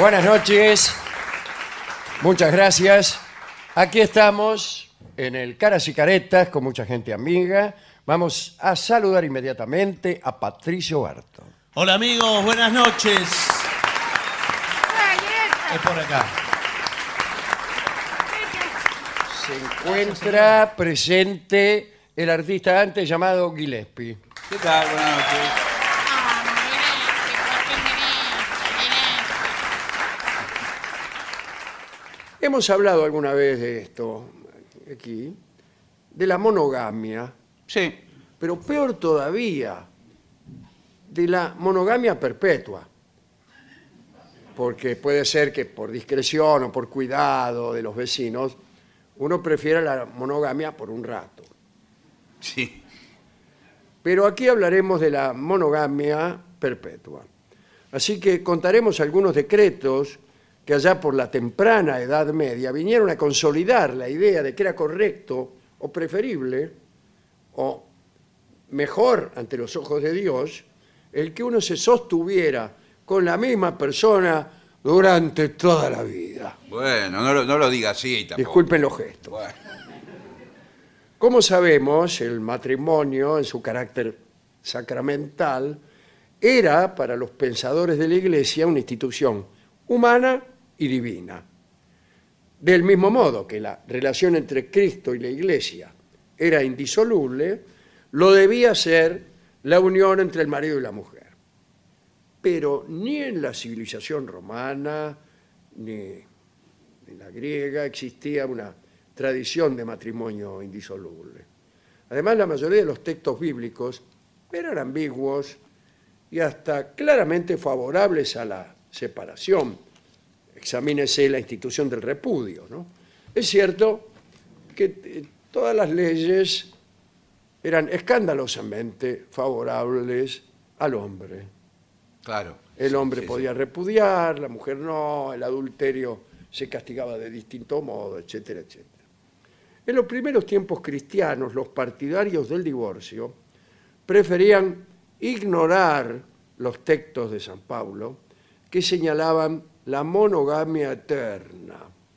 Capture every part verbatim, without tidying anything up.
Buenas noches. Muchas gracias. Aquí estamos en el Caras y Caretas con mucha gente amiga. Vamos a saludar inmediatamente a Patricio Barto. Hola amigos, buenas noches. Es por acá. Se encuentra presente el artista antes llamado Gillespie. ¿Qué tal? Buenas noches. Hemos hablado alguna vez de esto aquí, de la monogamia, Sí. pero peor todavía, de la monogamia perpetua. Porque puede ser que por discreción o por cuidado de los vecinos, uno prefiera la monogamia por un rato. Sí. Pero aquí hablaremos de la monogamia perpetua. Así que contaremos algunos decretos que allá por la temprana Edad Media vinieron a consolidar la idea de que era correcto o preferible o mejor ante los ojos de Dios el que uno se sostuviera con la misma persona durante toda la vida. Bueno, no lo, no lo diga así tampoco. Disculpen los gestos. Bueno. Como sabemos, el matrimonio, en su carácter sacramental, era para los pensadores de la Iglesia una institución humana y divina. Del mismo modo que la relación entre Cristo y la Iglesia era indisoluble, lo debía ser la unión entre el marido y la mujer. Pero ni en la civilización romana ni en la griega existía una tradición de matrimonio indisoluble. Además, la mayoría de los textos bíblicos eran ambiguos y hasta claramente favorables a la separación. Examínese la institución del repudio, ¿no? Es cierto que eh, todas las leyes eran escandalosamente favorables al hombre. Claro. El Sí, hombre sí, podía sí. repudiar, la mujer no, el adulterio se castigaba de distinto modo, etcétera, etcétera. En los primeros tiempos cristianos, los partidarios del divorcio preferían ignorar los textos de San Pablo que señalaban la monogamia eterna.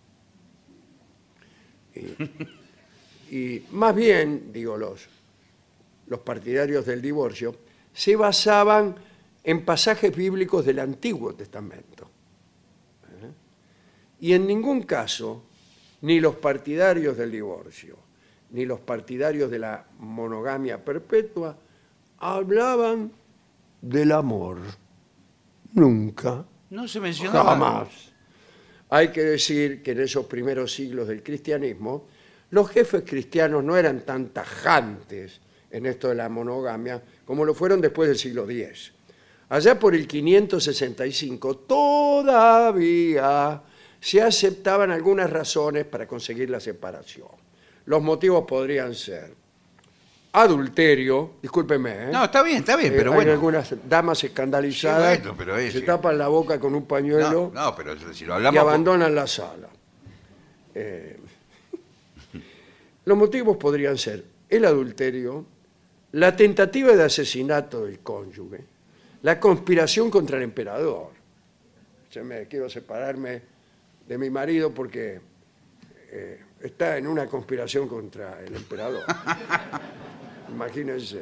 Y, y más bien, digo, los, los partidarios del divorcio se basaban en pasajes bíblicos del Antiguo Testamento. ¿Eh? Y en ningún caso, ni los partidarios del divorcio, ni los partidarios de la monogamia perpetua, hablaban del amor. Nunca. No se mencionaba. Jamás. Hay que decir que en esos primeros siglos del cristianismo, los jefes cristianos no eran tan tajantes en esto de la monogamia como lo fueron después del siglo diez. Allá por el quinientos sesenta y cinco todavía se aceptaban algunas razones para conseguir la separación. Los motivos podrían ser adulterio, discúlpeme, ¿eh? No, está bien, está bien, Eh, pero hay bueno. algunas damas escandalizadas Sí, bueno, pero es- se tapan la boca con un pañuelo No, no, pero si lo y hablamos... por- abandonan la sala. Eh, los motivos podrían ser el adulterio, la tentativa de asesinato del cónyuge, la conspiración contra el emperador. Yo me quiero separarme de mi marido porque eh, está en una conspiración contra el emperador. Imagínense.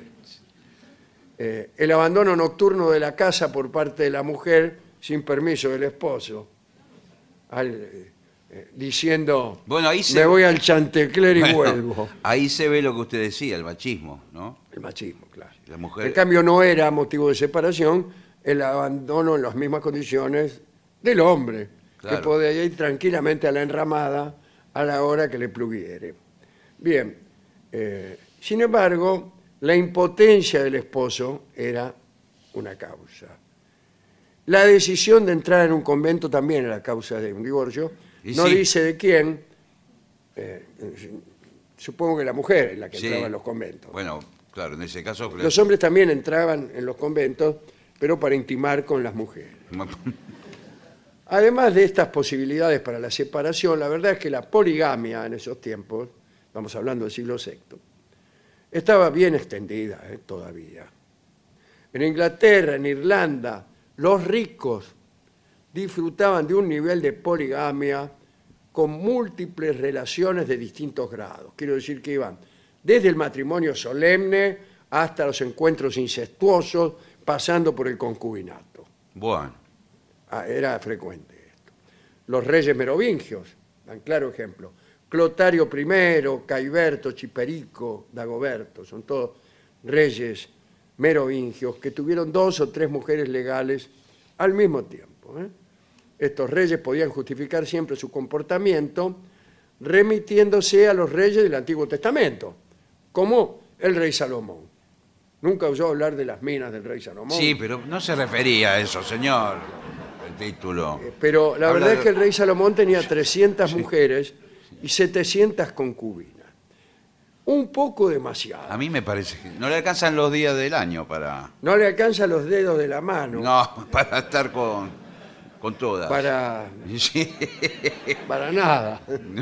Eh, el abandono nocturno de la casa por parte de la mujer sin permiso del esposo. Al, eh, eh, diciendo, Bueno, ahí se- me voy al Chantecler y Bueno, vuelvo. ahí se ve lo que usted decía, el machismo, ¿no? El machismo, claro. La mujer... En cambio, no era motivo de separación el abandono en las mismas condiciones del hombre, Claro. que podía ir tranquilamente a la enramada a la hora que le pluguiere. Bien, eh, sin embargo, la impotencia del esposo era una causa. La decisión de entrar en un convento también era causa de un divorcio. Y No sí. dice de quién, eh, supongo que la mujer es la que Sí. entraba en los conventos. Bueno, claro, en ese caso... Los hombres también entraban en los conventos, pero para intimar con las mujeres. Además de estas posibilidades para la separación, la verdad es que la poligamia en esos tiempos, estamos hablando del siglo sexto, estaba bien extendida eh, todavía. En Inglaterra, en Irlanda, los ricos disfrutaban de un nivel de poligamia con múltiples relaciones de distintos grados. Quiero decir que iban desde el matrimonio solemne hasta los encuentros incestuosos, pasando por el concubinato. Bueno. Ah, era frecuente esto. Los reyes merovingios, dan claro ejemplo. Clotario I, Caiberto, Chiperico, Dagoberto, son todos reyes merovingios que tuvieron dos o tres mujeres legales al mismo tiempo. ¿eh? Estos reyes podían justificar siempre su comportamiento remitiéndose a los reyes del Antiguo Testamento, como el rey Salomón. ¿Nunca oyó hablar de las minas del rey Salomón? Sí, pero no se refería a eso, señor, el título. Eh, Pero la Habla verdad de- es que el rey Salomón tenía trescientas mujeres y setecientas concubinas. Un poco demasiado. A mí me parece que no le alcanzan los días del año para... No le alcanzan los dedos de la mano No, para estar con, con todas. para, Sí. para nada.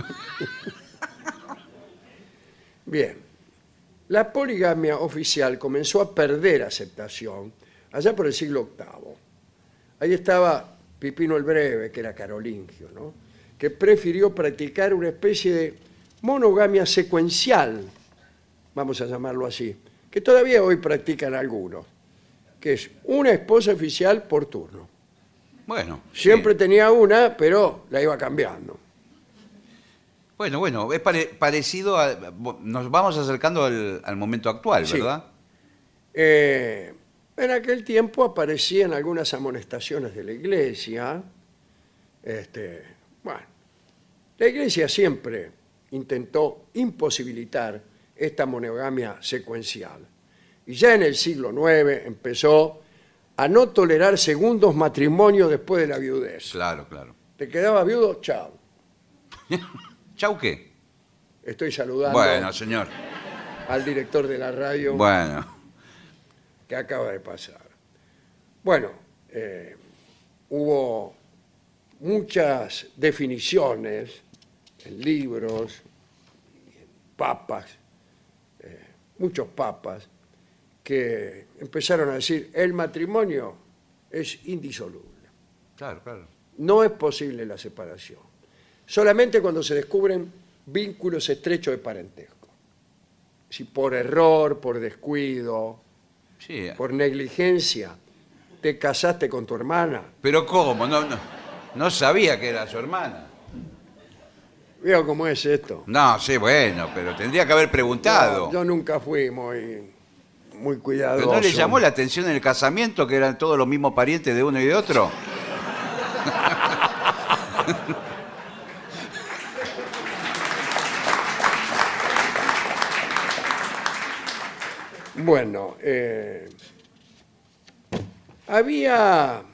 Bien. La poligamia oficial comenzó a perder aceptación allá por el siglo octavo. Ahí estaba Pipino el Breve, que era carolingio, ¿no? Que prefirió practicar una especie de monogamia secuencial, vamos a llamarlo así, que todavía hoy practican algunos, que es una esposa oficial por turno. Bueno. Siempre sí. tenía una, pero la iba cambiando. Bueno, bueno, es pare- parecido a... Nos vamos acercando al, al momento actual, Sí. ¿verdad? Eh, en aquel tiempo aparecían algunas amonestaciones de la Iglesia. Este, bueno, la Iglesia siempre intentó imposibilitar esta monogamia secuencial. Y ya en el siglo nueve empezó a no tolerar segundos matrimonios después de la viudez. Claro, claro. Te quedabas viudo, chao. ¿Chau qué? Estoy saludando Bueno, señor. al director de la radio Bueno. que acaba de pasar. Bueno, eh, hubo muchas definiciones en libros, en papas, eh, muchos papas, que empezaron a decir el matrimonio es indisoluble. Claro, claro. No es posible la separación. Solamente cuando se descubren vínculos estrechos de parentesco. Si por error, por descuido, Sí. por negligencia, te casaste con tu hermana. Pero ¿cómo? No, no, no sabía que era su hermana. Veo cómo es esto. No, sí, bueno, pero tendría que haber preguntado. No, yo nunca fui muy, muy cuidadoso. ¿Pero no le llamó la atención en el casamiento que eran todos los mismos parientes de uno y de otro? Bueno, eh, había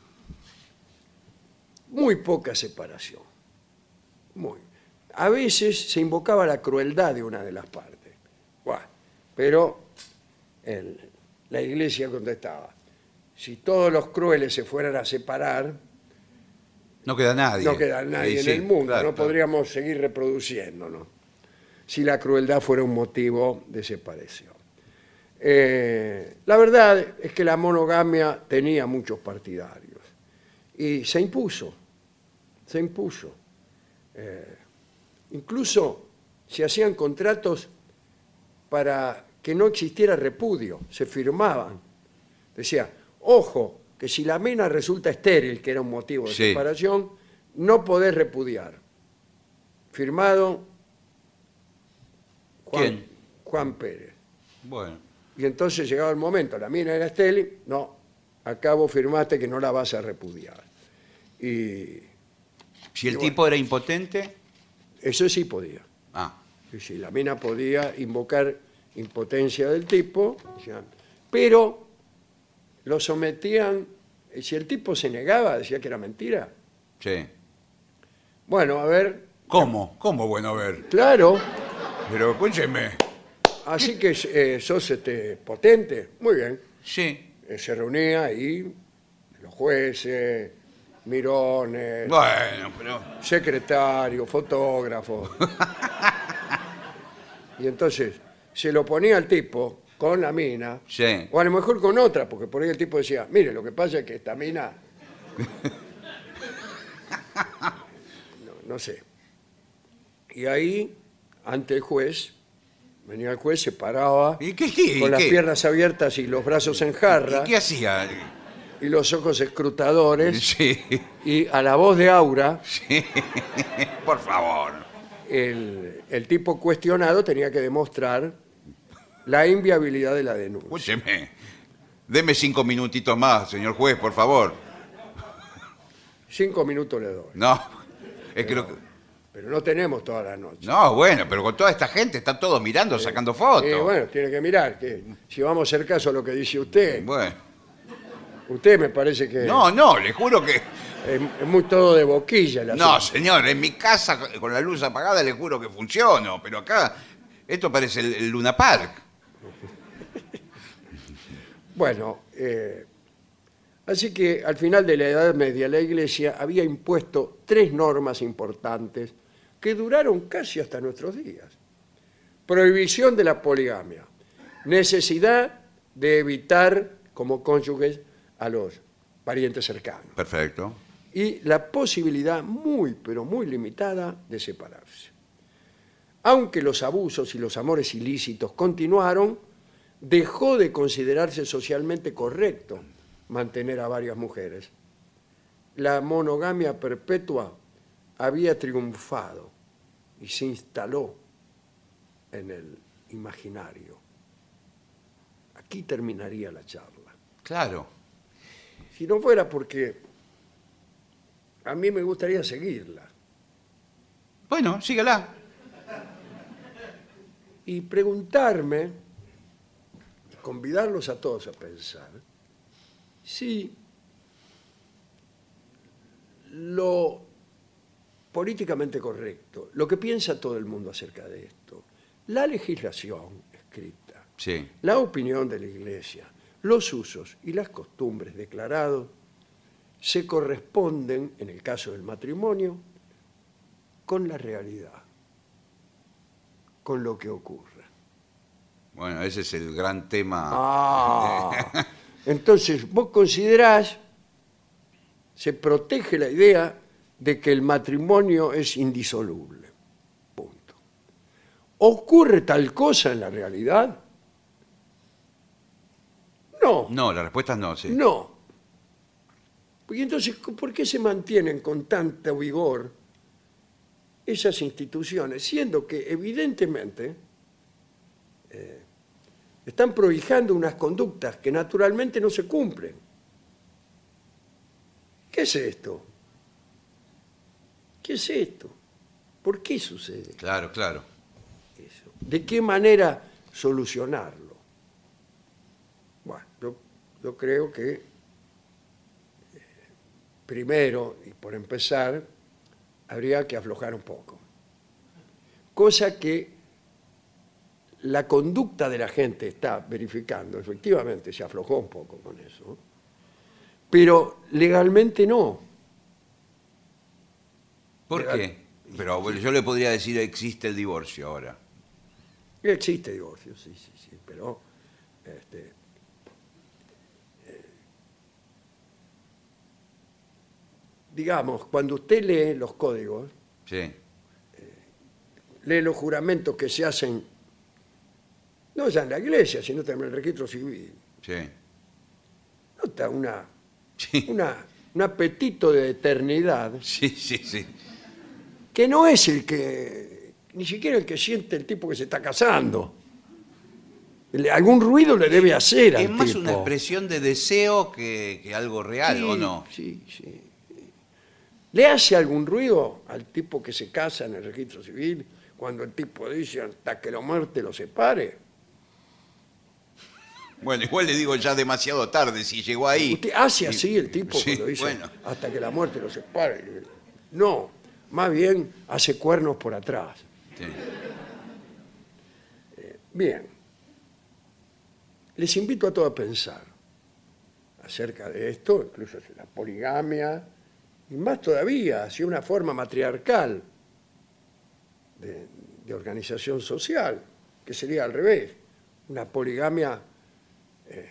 muy poca separación. Muy. A veces se invocaba la crueldad de una de las partes. Bueno, pero el- la Iglesia contestaba, si todos los crueles se fueran a separar, No queda nadie. no queda nadie Sí, en sí, el mundo, claro, no claro. podríamos seguir reproduciéndonos si la crueldad fuera un motivo de separación. Eh, la verdad es que la monogamia tenía muchos partidarios y se impuso, se impuso. Eh, incluso se hacían contratos para que no existiera repudio, se firmaban. Decía, ojo, que si la mina resulta estéril, que era un motivo de Sí. separación, no podés repudiar. Firmado Juan, ¿Quién? Juan Pérez. Bueno, Y entonces llegaba el momento, la mina era estéril, no, acá vos firmaste que no la vas a repudiar. Y si el Y bueno. tipo era impotente, eso sí podía. ah, Sí, sí, la mina podía invocar impotencia del tipo, decían, pero lo sometían, y si el tipo se negaba, decía que era mentira. sí. Bueno, a ver, ¿Cómo? ¿Cómo bueno a ver? claro, Pero escúcheme. así que eh, sos este, potente, muy bien. Sí. Eh, se reunía ahí los jueces, mirones, Bueno, pero... secretario, fotógrafo. Y entonces se lo ponía al tipo con la mina, Sí. o a lo mejor con otra, porque por ahí el tipo decía, mire, lo que pasa es que esta mina no sé. Y ahí, ante el juez, venía el juez, se paraba ¿Y qué, qué, con las qué? piernas abiertas y los brazos en jarra ¿Y qué hacía? y los ojos escrutadores. Sí, Y a la voz de Aura, sí. Por favor. el, el tipo cuestionado tenía que demostrar la inviabilidad de la denuncia. Escúcheme. Deme cinco minutitos más, señor juez, por favor. Cinco minutos le doy. No, es que lo que... Pero no tenemos toda la noche. No, bueno, pero con toda esta gente están todos mirando, sacando fotos. Y bueno, tiene que mirar, que si vamos a hacer caso a lo que dice usted, Bueno. usted me parece que No, no, le juro que... es, es muy todo de boquilla el No, asunto. señor, en mi casa con la luz apagada le juro que funciono, pero acá esto parece el, el Luna Park. Bueno, eh, así que al final de la Edad Media la Iglesia había impuesto tres normas importantes que duraron casi hasta nuestros días. Prohibición de la poligamia, necesidad de evitar como cónyuges a los parientes cercanos Perfecto. y la posibilidad muy, pero muy limitada de separarse. Aunque los abusos y los amores ilícitos continuaron, dejó de considerarse socialmente correcto mantener a varias mujeres. La monogamia perpetua había triunfado y se instaló en el imaginario. Aquí terminaría la charla. Claro. Si no fuera porque a mí me gustaría seguirla Bueno, sígala. y preguntarme, convidarlos a todos a pensar, si lo políticamente correcto, lo que piensa todo el mundo acerca de esto, la legislación escrita, Sí. la opinión de la Iglesia, los usos y las costumbres declarados se corresponden, en el caso del matrimonio, con la realidad, con lo que ocurre. Bueno, ese es el gran tema. Ah, entonces vos considerás, se protege la idea de que el matrimonio es indisoluble. Punto. ¿Ocurre tal cosa en la realidad? No. No, la respuesta es no, sí. No. Y entonces, ¿por qué se mantienen con tanto vigor esas instituciones, siendo que evidentemente eh, están prohijando unas conductas que naturalmente no se cumplen? ¿Qué es esto? ¿Qué es esto? ¿Por qué sucede Claro, claro. eso? ¿De qué manera solucionarlo? Bueno, yo, yo creo que eh, primero, y por empezar, habría que aflojar un poco. Cosa que la conducta de la gente está verificando, efectivamente se aflojó un poco con eso, pero legalmente no. ¿Por Legal- qué? Pero bueno, yo le podría decir existe el divorcio ahora. Existe divorcio, sí, sí, sí, pero este, eh, digamos, cuando usted lee los códigos, Sí. lee los juramentos que se hacen, no ya en la iglesia, sino también en el registro civil, Sí. nota una, Sí. una, un apetito de eternidad Sí, sí, sí. que no es el que, ni siquiera el que siente el tipo que se está casando. Le- Algún ruido le debe hacer al Es más tipo. una expresión de deseo que, que algo real, Sí, ¿o no? Sí, sí. ¿Le hace algún ruido al tipo que se casa en el registro civil cuando el tipo dice hasta que la muerte lo separe? Bueno, igual le digo ya demasiado tarde si llegó ahí. ¿Usted hace así el tipo Sí, cuando dice bueno. hasta que la muerte lo separe? No, más bien hace cuernos por atrás. Sí. Bien, les invito a todos a pensar acerca de esto, incluso de la poligamia, y más todavía, hacia una forma matriarcal de, de organización social, que sería al revés, una poligamia eh,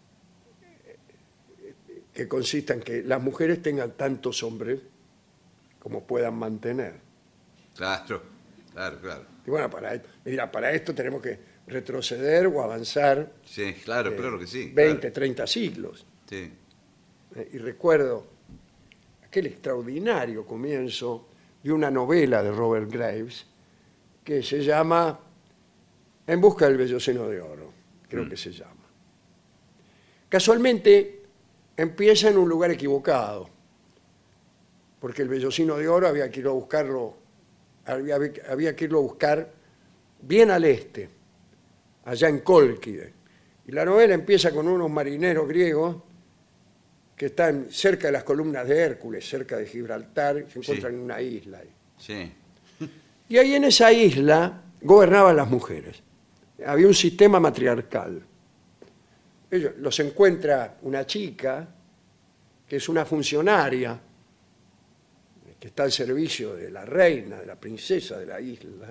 que consista en que las mujeres tengan tantos hombres como puedan mantener. Claro, claro, claro. Y bueno, para, esto- me dirá, para esto tenemos que retroceder o avanzar Sí, claro, eh, claro que sí. veinte, claro. treinta siglos. Sí. Eh, y recuerdo aquel extraordinario comienzo de una novela de Robert Graves que se llama En busca del vellocino de oro, creo Mm. que se llama. Casualmente empieza en un lugar equivocado, porque el vellocino de oro había que ir a buscarlo, había, había que irlo a buscar bien al este, allá en Cólquide. Y la novela empieza con unos marineros griegos que están cerca de las columnas de Hércules, cerca de Gibraltar, se encuentran Sí. en una isla ahí. Sí. Y ahí en esa isla gobernaban las mujeres. Había un sistema matriarcal. Ellos, los encuentra una chica que es una funcionaria que está al servicio de la reina, de la princesa de la isla,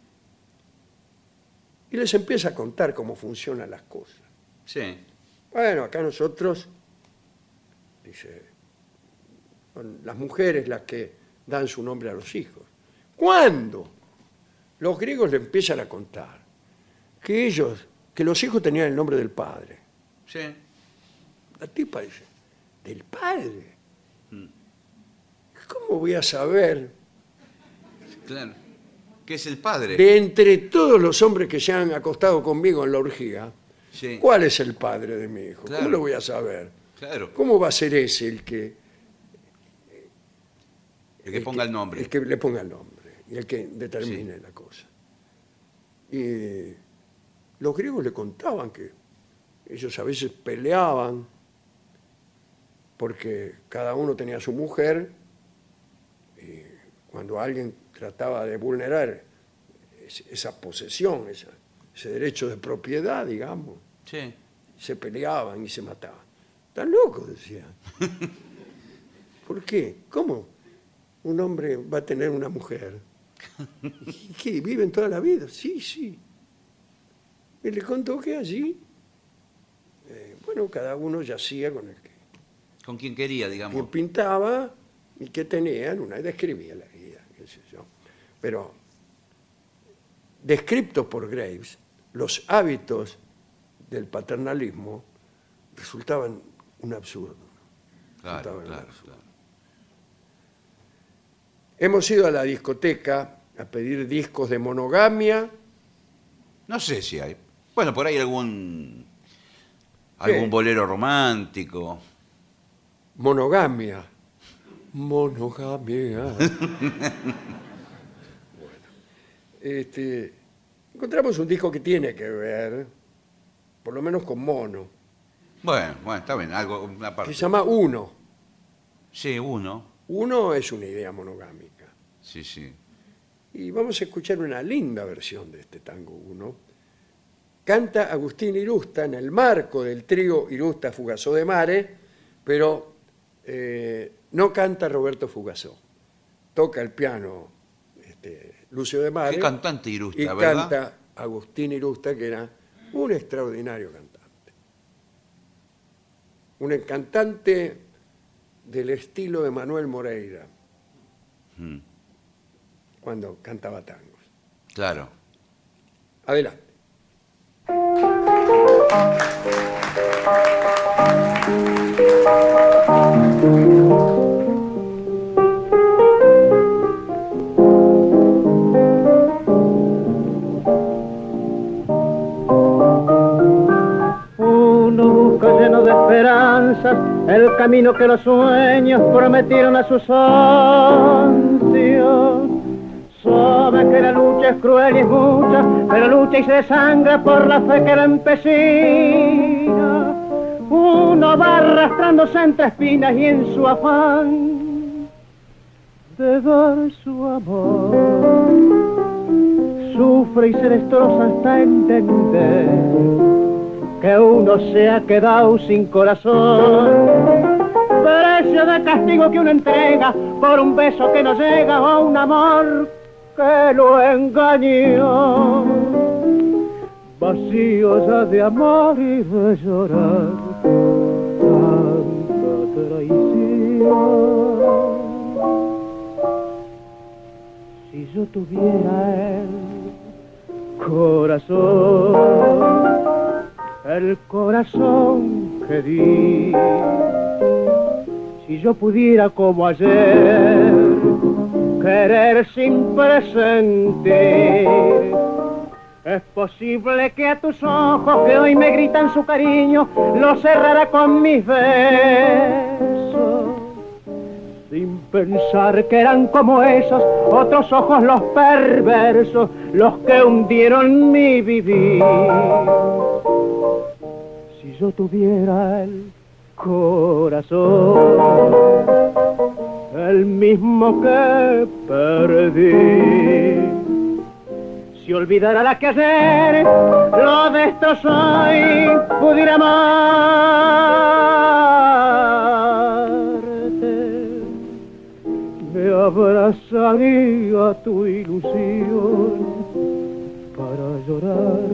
y les empieza a contar cómo funcionan las cosas. Sí. Bueno, acá nosotros, dice, son las mujeres las que dan su nombre a los hijos. ¿Cuándo? Los griegos le empiezan a contar que ellos, que los hijos tenían el nombre del padre. Sí. La tipa dice, ¿del padre? ¿Cómo voy a saber Claro. ¿Qué es el padre? de entre todos los hombres que se han acostado conmigo en la orgía, Sí. cuál es el padre de mi hijo? Claro. ¿Cómo lo voy a saber? Claro. ¿Cómo va a ser ese el que, El que ponga el nombre. el que le ponga el nombre y el que determine Sí. la cosa? Y los griegos le contaban que ellos a veces peleaban porque cada uno tenía su mujer y cuando alguien trataba de vulnerar es- esa posesión, esa- ese derecho de propiedad, digamos, Sí. se peleaban y se mataban. Están locos, decían. ¿Por qué? ¿Cómo un hombre va a tener una mujer? ¿Y qué? ¿Viven toda la vida? Sí, sí. Y le contó que allí, eh, bueno, cada uno yacía con el que, Con quien quería, que digamos. pintaba y que tenían una, y describía la vida, qué sé yo. Pero, descriptos por Graves, los hábitos del paternalismo resultaban un absurdo. Claro, Resultaban un claro, absurdo. claro. Hemos ido a la discoteca a pedir discos de monogamia. No sé si hay. Bueno, por ahí algún. Algún ¿Qué? bolero romántico. Monogamia. Monogamia. Bueno, este, encontramos un disco que tiene que ver, por lo menos con mono, Bueno, bueno, está bien. Algo, una que parte. se llama Uno. Sí, uno. Uno es una idea monogámica. Sí, sí. Y vamos a escuchar una linda versión de este tango Uno. Canta Agustín Irusta en el marco del trío Irusta Fugazó de Mare, pero eh, no canta Roberto Fugazó. Toca el piano este, Lucio de Mare. Qué cantante Irusta, y ¿verdad? canta Agustín Irusta, que era un extraordinario cantante. Un cantante del estilo de Manuel Moreira, Mm, cuando cantaba tangos. claro. Adelante. Uno busca lleno de esperanzas el camino que los sueños prometieron a sus ansias. Sabe que la lucha es cruel y es mucha, pero lucha y se desangra por la fe que la empecina. Uno va arrastrándose entre espinas y en su afán de dar su amor sufre y se destroza hasta entender que uno se ha quedado sin corazón. Precio de castigo que uno entrega por un beso que no llega o un amor que lo engañó. Vacío ya de amor y de llorar tanta traición. Si yo tuviera el corazón, el corazón que di, si yo pudiera como ayer querer sin presentir, es posible que a tus ojos que hoy me gritan su cariño los cerrara con mis besos, sin pensar que eran como esos otros ojos los perversos, los que hundieron mi vivir. Si yo tuviera el corazón, el mismo que perdí, si olvidara la que ayer lo destrozó y pudiera amarte, me abrazaría tu ilusión para llorar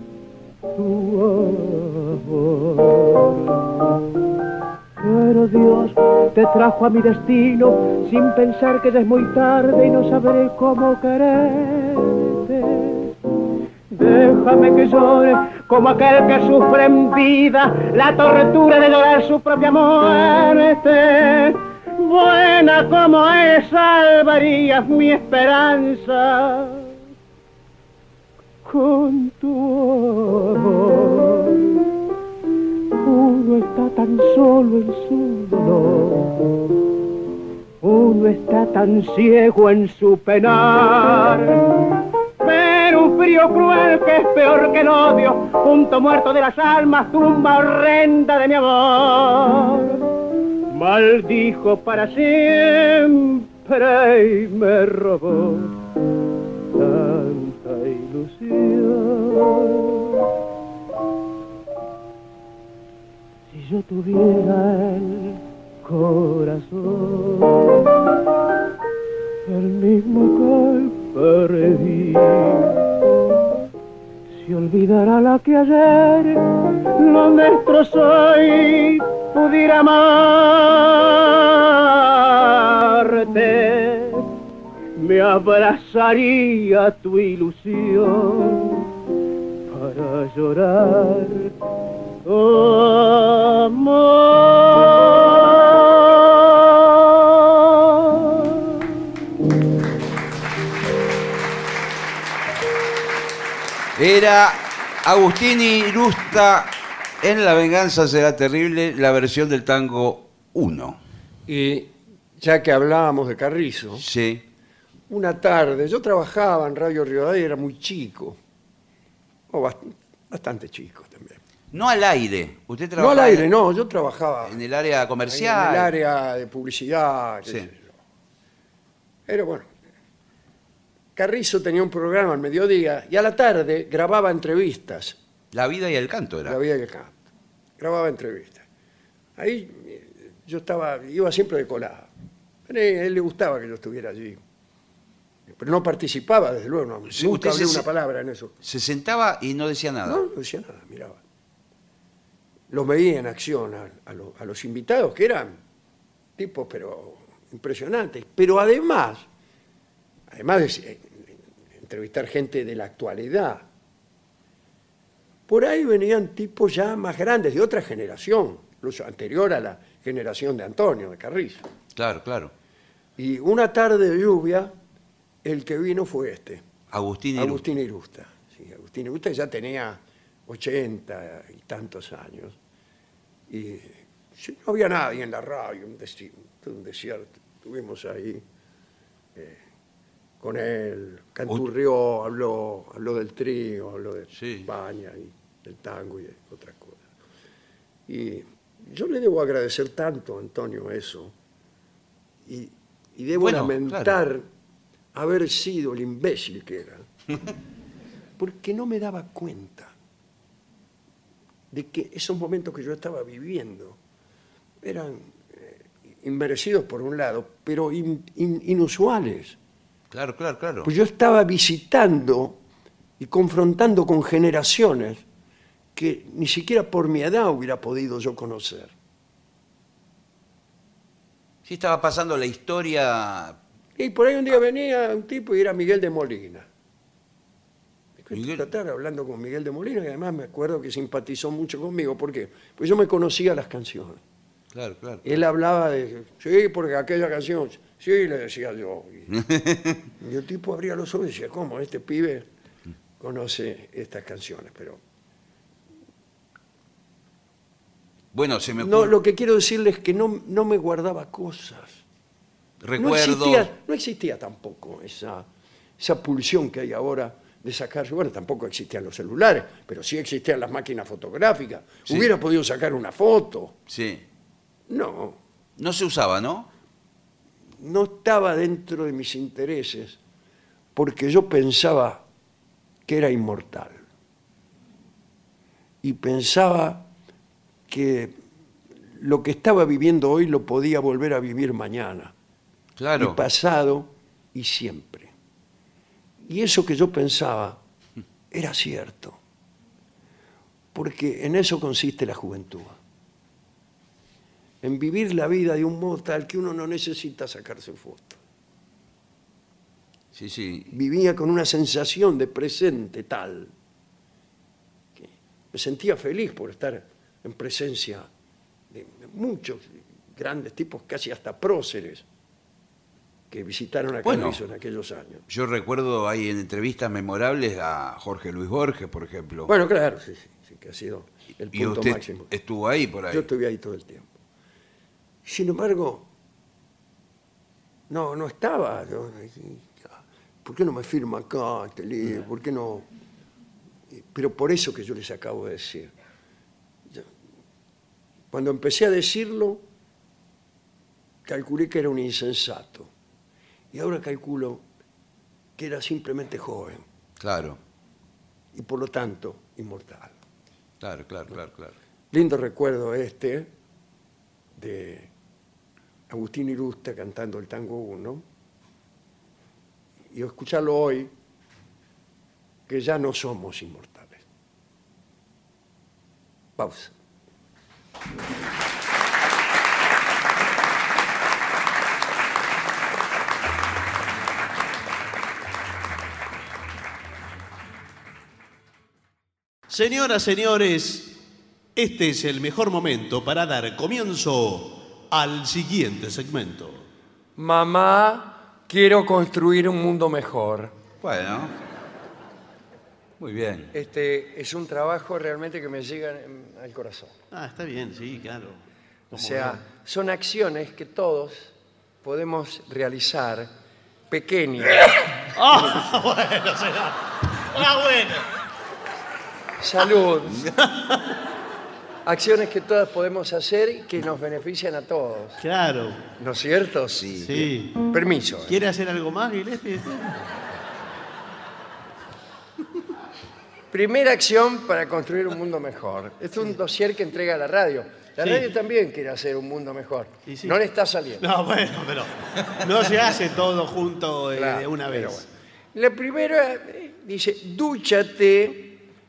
tu amor. Pero Dios te trajo a mi destino sin pensar que ya es muy tarde y no sabré cómo quererte. Déjame que llore como aquel que sufre en vida la tortura de llorar su propia muerte. Buena como es, salvarías mi esperanza con tu amor. Uno está tan solo en su dolor, uno está tan ciego en su penar, pero un frío cruel que es peor que el odio, punto muerto de las almas, tumba horrenda de mi amor, maldijo para siempre y me robó tanta ilusión. Si yo tuviera el corazón, el mismo que perdí, si olvidara la que ayer lo destrozó y pudiera amarte, me abrazaría tu ilusión para llorar oh, amor. Era Agustín Irusta en La venganza será terrible, la versión del tango uno. Y ya que hablábamos de Carrizo, Sí. una tarde, yo trabajaba en Radio Rivadavia, era muy chico, o bast- bastante chico también. No al aire. Usted No trabajaba al aire, no, yo trabajaba en el área en comercial. el área de publicidad. qué Sí. sé yo. Pero bueno, Carrizo tenía un programa al mediodía y a la tarde grababa entrevistas. La vida y el canto era. La vida del canto. Grababa entrevistas. Ahí eh, yo estaba, iba siempre de colado. Pero a él le gustaba que yo estuviera allí. Pero no participaba, desde luego, no, Sí, nunca usted hablé se- una palabra en eso. Se sentaba y no decía nada. No, no decía nada, miraba. Los veía en acción a, a lo- a los invitados, que eran tipos, pero impresionantes. Pero además, además de eh, entrevistar gente de la actualidad, por ahí venían tipos ya más grandes, de otra generación, incluso anterior a la generación de Antonio, de Carrizo. Claro, claro. Y una tarde de lluvia, el que vino fue este, Agustín Irusta. Agustín Irusta. Sí, Agustín Irusta ya tenía ochenta y tantos años. Y sí, no había nadie en la radio, un, desi- todo un desierto. Estuvimos ahí eh, con él, canturrió, habló, habló del trío, habló de Sí. España y del tango y de otras cosas. Y yo le debo agradecer tanto a Antonio eso. Y, y debo Bueno, lamentar claro. haber sido el imbécil que era. Porque no me daba cuenta de que esos momentos que yo estaba viviendo eran eh, inmerecidos por un lado, pero in- in- inusuales. Claro, claro, claro. Pues yo estaba visitando y confrontando con generaciones que ni siquiera por mi edad hubiera podido yo conocer. Sí, estaba pasando la historia Y por ahí un día venía un tipo y era Miguel de Molina. Miguel. Estar hablando con Miguel de Molina, y además me acuerdo que simpatizó mucho conmigo. ¿Por qué? Pues yo me conocía las canciones. Claro, claro. Él hablaba de, sí, porque aquella canción, sí, le decía yo. Y, y el tipo abría los ojos y decía, ¿cómo? Este pibe conoce estas canciones, pero... Bueno, se me No, ocurre... lo que quiero decirles es que no, no me guardaba cosas. No Recuerdos. existía, no existía tampoco esa, esa pulsión que hay ahora de sacarse. Bueno, tampoco existían los celulares, pero sí existían las máquinas fotográficas. Sí. Hubiera podido sacar una foto. Sí. No, No se usaba, ¿no? no estaba dentro de mis intereses porque yo pensaba que era inmortal. Y pensaba que lo que estaba viviendo hoy lo podía volver a vivir mañana. Claro. Y pasado y siempre. Y eso que yo pensaba era cierto, porque en eso consiste la juventud, en vivir la vida de un modo tal que uno no necesita sacarse fotos. Sí, sí. Vivía con una sensación de presente tal que me sentía feliz por estar en presencia de muchos grandes tipos, casi hasta próceres, que visitaron a Bueno, Carrizo en aquellos años. Yo recuerdo ahí en entrevistas memorables a Jorge Luis Borges, por ejemplo. Bueno, claro, sí, sí, sí, que ha sido el y punto usted máximo. estuvo ahí por ahí. Yo estuve ahí todo el tiempo. Sin embargo, no, no estaba. Yo, ¿por qué no me firma acá este libro? ¿Por qué no? Pero por eso que yo les acabo de decir. Yo, cuando empecé a decirlo, calculé que era un insensato. Y ahora calculo que era simplemente joven Claro, y por lo tanto inmortal. claro, claro, claro, claro. Lindo recuerdo este de Agustín Irusta cantando el Tango uno y escucharlo hoy, que ya no somos inmortales. Pausa. Señoras, señores, este es el mejor momento para dar comienzo al siguiente segmento. Mamá, quiero construir un mundo mejor. Bueno, muy bien. Este es un trabajo realmente que me llega al corazón. Ah, está bien, sí, claro. O sea, son acciones que todos podemos realizar, pequeñas. Ah, bueno, será. Ah, bueno. Salud. Acciones que todas podemos hacer y que nos benefician a todos. Claro. ¿No es cierto? Sí. Sí. Permiso. ¿eh? ¿Quiere hacer algo más, Gillespie? Primera acción para construir un mundo mejor. Este es un dossier que entrega la radio. La Sí. radio también quiere hacer un mundo mejor. Y sí. No le está saliendo. No, bueno, pero no se hace todo junto eh, Claro, de una pero vez. bueno. La primera eh, dice, dúchate.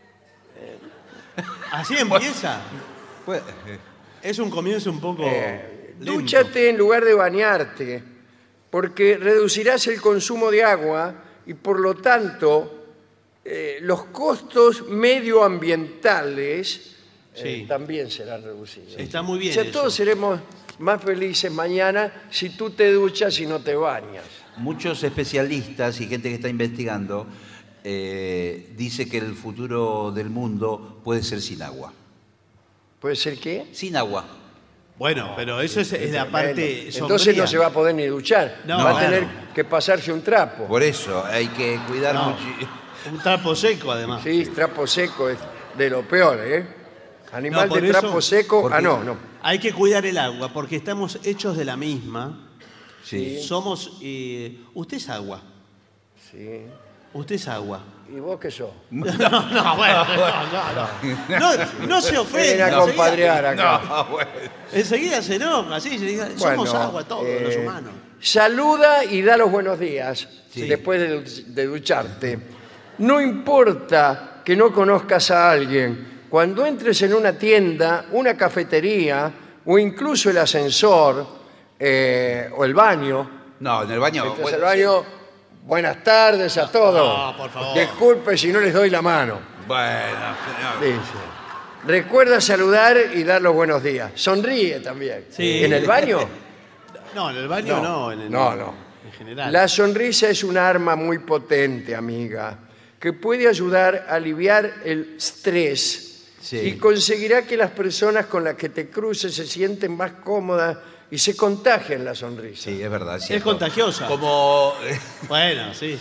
Así empieza. Pues, Es un comienzo un poco Eh, lento. dúchate en lugar de bañarte, porque reducirás el consumo de agua y por lo tanto eh, los costos medioambientales eh, Sí. también serán reducidos. Está muy bien O sea, eso. todos seremos más felices mañana si tú te duchas y no te bañas. muchos especialistas y gente que está investigando eh, dice que el futuro del mundo puede ser sin agua. ¿Puede ser qué? Sin agua. Bueno, pero eso es, es la parte Entonces sombría. no se va a poder ni duchar. No, va a claro. tener que pasarse un trapo. Por eso hay que cuidar No. mucho. Un trapo seco, además. Sí, trapo seco es de lo peor, ¿eh? Animal No, por de eso- trapo seco. porque- Ah, no, no. Hay que cuidar el agua porque estamos hechos de la misma. Sí. Somos... eh, usted es agua. Sí. Usted es agua. ¿Y vos qué sos? No, no, bueno, no, no, no. No, no se Ven ofenda. a enseguida- compadrear acá. No, bueno. Enseguida se enoja, sí, se diga, Bueno, somos agua todos eh, los humanos. Saluda y da los buenos días Sí. después de, du- de ducharte. No importa que no conozcas a alguien. Cuando entres en una tienda, una cafetería o incluso el ascensor eh, o el baño, No, en el baño. Entras bueno, al baño, buenas tardes a todos. No, por favor. Disculpe si no les doy la mano. Bueno, señor. Dice. Recuerda saludar y dar los buenos días. Sonríe también. Sí. ¿En el baño? No, en el baño no. en el- no, no. En general. La sonrisa es un arma muy potente, amiga, que puede ayudar a aliviar el estrés Sí. y conseguirá que las personas con las que te cruces se sienten más cómodas y se contagien la sonrisa. Sí, es verdad. Es cierto. contagiosa. Como eh, Bueno, sí.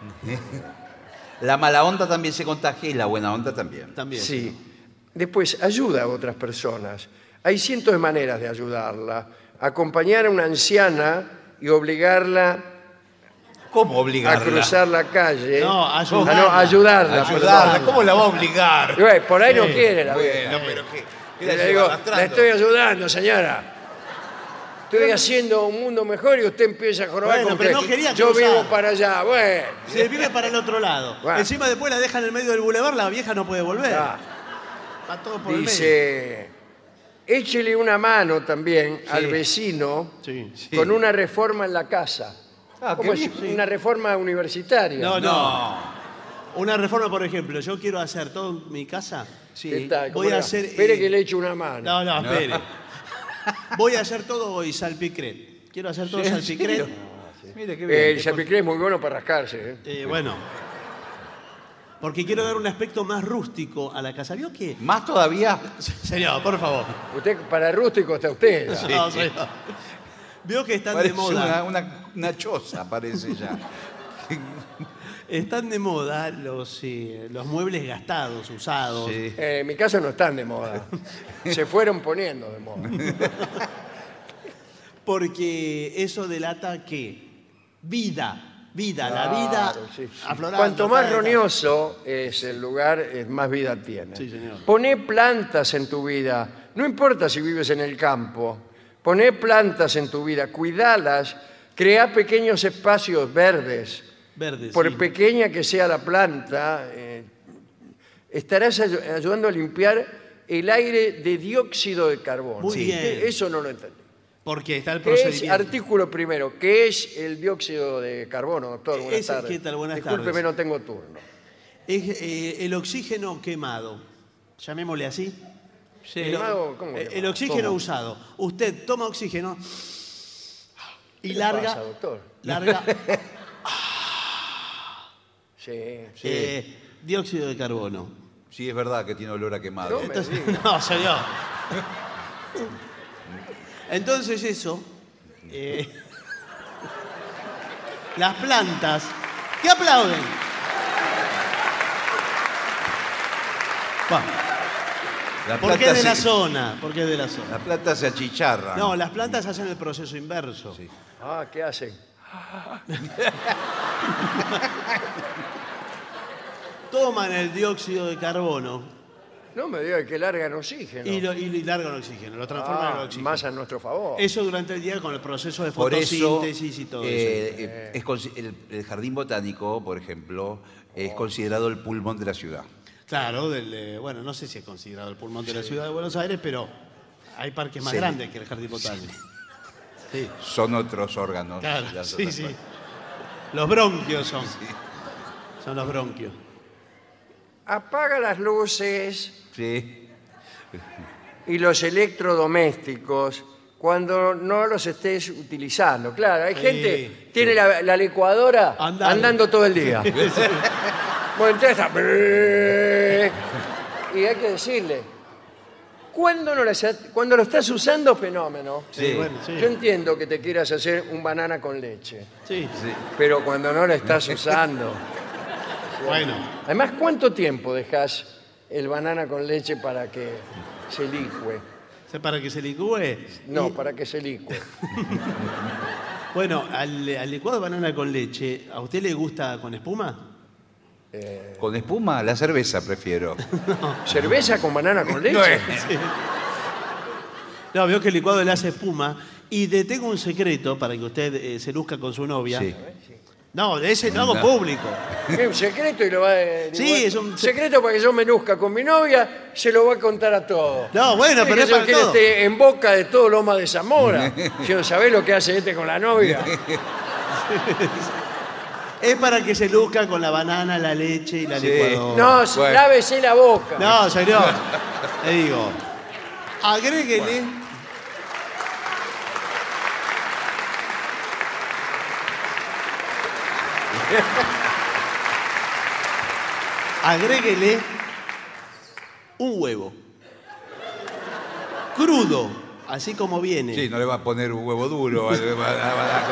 la mala onda también se contagia y la buena onda también. También. Sí. Después, ayuda a otras personas. Hay cientos de maneras de ayudarla. Acompañar a una anciana y obligarla ¿Cómo a obligarla? cruzar la calle. No, Ah, ayudarla. no, ayudarla. Ayudarla. perdón. ¿Cómo la va a obligar? Y bueno, por ahí no Sí. quiere la vieja. Bueno, pero ¿qué? ¿Qué Y la le lleva digo, arrastrando? la estoy ayudando, señora. Estoy haciendo un mundo mejor y usted empieza a jorobar Bueno, con pero que no quería yo cruzar. vivo para allá. Bueno, Se vive para el otro lado. Bueno. Encima después la dejan en el medio del bulevar, la vieja no puede volver. ya. Va todo por el medio. Dice, échele una mano también al vecino Sí. con una reforma en la casa. Ah, Como qué es bien. una reforma universitaria. No, no, No. Una reforma, por ejemplo, yo quiero hacer todo en mi casa. Sí. ¿Qué tal? ¿Cómo Voy le a va? hacer, Espere eh, que le echo una mano. No, no, espere. Voy a hacer todo hoy salpicret. Quiero hacer todo ¿En salpicret. serio? Mire qué bien. Eh, el salpicré es muy bueno para rascarse. ¿eh? Eh, bueno. Porque quiero dar un aspecto más rústico a la casa. ¿Vio qué? Más todavía. Señor, por favor. Usted, para rústico está usted. ya. No, señor. Vio que están Parece de moda. Una, una, una choza, parece ya. Están de moda los, eh, los muebles gastados, usados. Sí. Eh, en mi caso no están de moda. Se fueron poniendo de moda. Porque eso delata que vida, vida, la Claro, vida sí. aflorando. Cuanto más cada- roñoso es el lugar, eh, más vida tiene. Sí, señor. Poné plantas en tu vida. No importa si vives en el campo. Poné plantas en tu vida, cuidalas, crea pequeños espacios verdes. Verde, Por sí. pequeña que sea la planta, eh, estarás ay- ayudando a limpiar el aire de dióxido de carbono. Muy bien. Eso no lo entendí. Porque está el ¿Qué es, procedimiento. artículo primero, ¿qué es el dióxido de carbono, doctor? Buenas Ese- tardes. ¿qué tal? Buenas Discúlpeme, tardes. no tengo turno. Es eh, el oxígeno quemado. Llamémosle así. El, ¿Quemado? ¿Cómo eh, quemado? el oxígeno ¿Cómo? usado. Usted toma oxígeno y ¿Qué le larga. pasa, doctor? larga Sí. eh, dióxido de carbono. Sí, es verdad que tiene olor a quemado. No me Entonces, diga. no, señor. Entonces eso, eh, las plantas, ¿qué aplauden? Bueno, La ¿por qué planta de la se- zona? ¿Por qué de la zona? La planta se achicharra. No, las plantas hacen el proceso inverso. Sí. Ah, ¿qué hacen? Toman el dióxido de carbono No me diga que largan oxígeno. y, lo, y lo- y largan oxígeno, lo transforman en Ah, oxígeno. más a nuestro favor. Eso durante el día con el proceso de Por eso, fotosíntesis y todo eso. eh, eh, es consi- el, el jardín botánico, por ejemplo, es considerado el pulmón de la ciudad. Claro, del, eh, bueno, no sé si es considerado el pulmón de la ciudad de Buenos Aires, pero hay parques más Sí. grandes que el jardín botánico. Sí, Son otros órganos. claro, las sí, otras sí. cosas. Los bronquios son. Son los bronquios. Apaga las luces Sí. y los electrodomésticos cuando no los estés utilizando. Claro, hay Sí, gente sí. que tiene la, la licuadora Andando. andando todo el día. Bueno, entonces está... Y hay que decirle, ¿cuándo, no la estás- cuando lo estás usando, fenómeno? Sí. bueno, sí. Yo entiendo que te quieras hacer un banana con leche, Sí, Sí. pero cuando no la estás usando... bueno. Además, ¿cuánto tiempo dejas el banana con leche para que se licue? ¿Sé para que se licúe? No, Y- para que se licue. Bueno, al, al licuado de banana con leche, ¿a usted le gusta con espuma? Con espuma, la cerveza prefiero. ¿Cerveza con banana con leche? No es. No, veo que el licuado le hace espuma. Y te tengo un secreto para que usted eh, se luzca con su novia. Sí. No, de ese no hago No. público. ¿Qué, un secreto y lo va a... Sí, es un- secreto para que yo me luzca con mi novia, se lo va a contar a todos. No, bueno, pero que es yo para quiero todo. esté en boca de todo Loma de Zamora. Si no sabés lo que hace este con la novia. Es para que se luzca con la banana, la leche y la Sí. licuadora. No, si- Bueno. lávese la boca. No, señor. Le digo. Agréguele. Agréguele un huevo. Crudo, así como viene. Sí, no le va a poner un huevo duro. le va a- va a dar con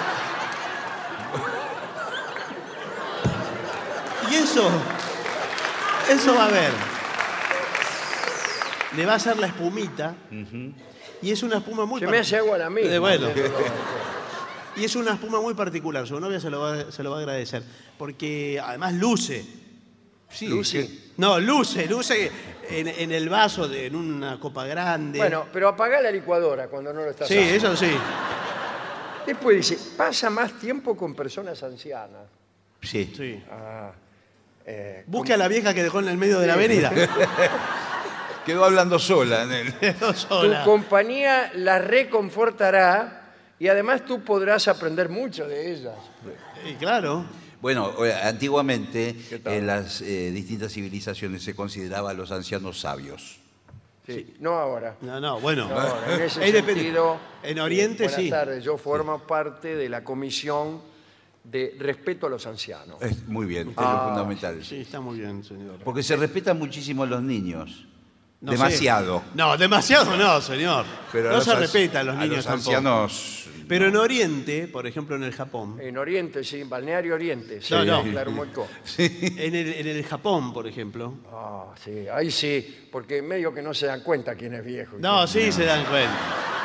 leche. Y eso, eso va a ver. Le va a hacer la espumita. Y es una espuma muy Se me hace agua la misma. Eh, bueno. Y es una espuma muy particular. Su novia se lo va, se lo va a agradecer. Porque además luce. Sí, Lucy. que- No, luce, luce en, en el vaso, de, en una copa grande. Bueno, pero apaga la licuadora cuando no lo estás sí, haciendo. eso sí. Después dice, pasa más tiempo con personas ancianas. sí. sí. Ah, eh, Busque a la vieja que dejó en el medio de la avenida. Quedó hablando sola en él. Quedó tu sola. compañía la reconfortará y además tú podrás aprender mucho de ellas. Y claro. Bueno, eh, antiguamente ¿Qué tal? en las eh, distintas civilizaciones se consideraba a los ancianos sabios. Sí, no ahora. No, no, bueno. No, ahora. En ese Ahí depende. sentido, En Oriente buenas sí. tardes, yo formo parte de la comisión de respeto a los ancianos. Es muy bien, es lo Ah, fundamental. Sí, está muy bien, señor. Porque se respetan muchísimo a los niños. No Demasiado. sé. No, demasiado no, señor. Pero a no los se an- respeta a los niños los tampoco. ancianos. Pero en Oriente, por ejemplo en el Japón, En Oriente, sí, Balneario Oriente. Sí, No, no. claro, muy co- en el, en el Japón, por ejemplo. Ah, sí, ahí sí, porque medio que no se dan cuenta quién es viejo. y No, quién sí se dan cuenta.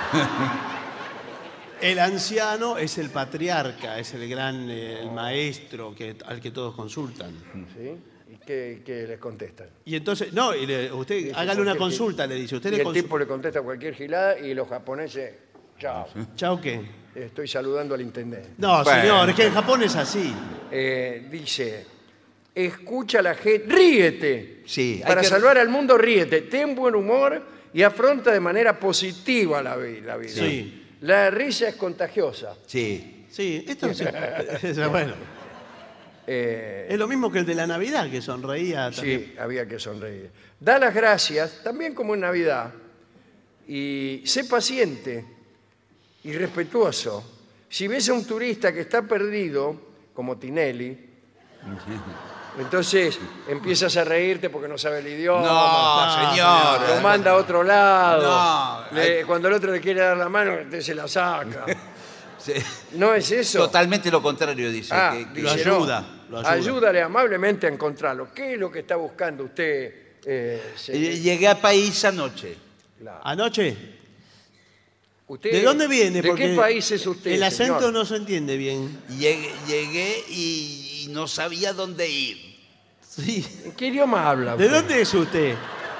El anciano es el patriarca, es el gran, eh, el maestro que, al que todos consultan. no. ¿Sí? ¿Y qué, qué les contestan? Y entonces, no, y le- usted Dice hágale una cualquier consulta, gil- le dice. Usted y le el consulta. tipo le contesta cualquier gilada y los japoneses, chao, ¿Chao qué? estoy saludando al intendente. No, Bueno. señor, es que en Japón es así. Eh, dice, escucha a la gente, ríete. Sí, hay Para que- salvar al mundo, ríete. Ten buen humor y afronta de manera positiva la, vi- la vida. Sí. La risa es contagiosa. Sí. Sí, esto sí. Es, bueno, Eh, es lo mismo que el de la Navidad, que sonreía también. sí, había que sonreír. Da las gracias, también como en Navidad, y sé paciente y respetuoso. Si ves a un turista que está perdido, como Tinelli, entonces empiezas a reírte porque no sabe el idioma. No, señor. Lo manda a otro lado. No, Le- hay- Cuando el otro le quiere dar la mano, usted se la saca. Sí. ¿No es eso? Totalmente lo contrario, dice. Ah, que- que- Lo dice, no. ayuda, lo ayuda. Ayúdale amablemente a encontrarlo. ¿Qué es lo que está buscando usted? eh, señor? Eh, Llegué a País anoche. Claro. Anoche. Usted- ¿De dónde viene? ¿De Porque qué país es usted, El acento señor? no se entiende bien. Llegué, llegué y, y no sabía dónde ir. Sí. ¿En qué idioma habla ¿De usted? dónde es usted?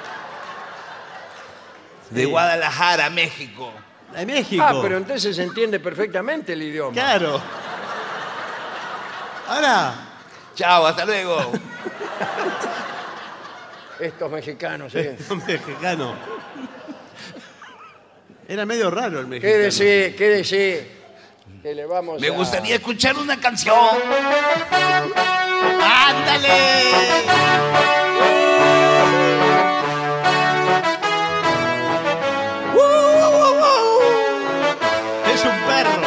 De Guadalajara, México. De México. Ah, pero entonces se entiende perfectamente el idioma. Claro. Ahora, Chao, hasta luego. Estos mexicanos, ¿eh? un mexicano. Era medio raro el mexicano. Quédese, quédese. Que le vamos Me a- gustaría escuchar una canción. Es un perro.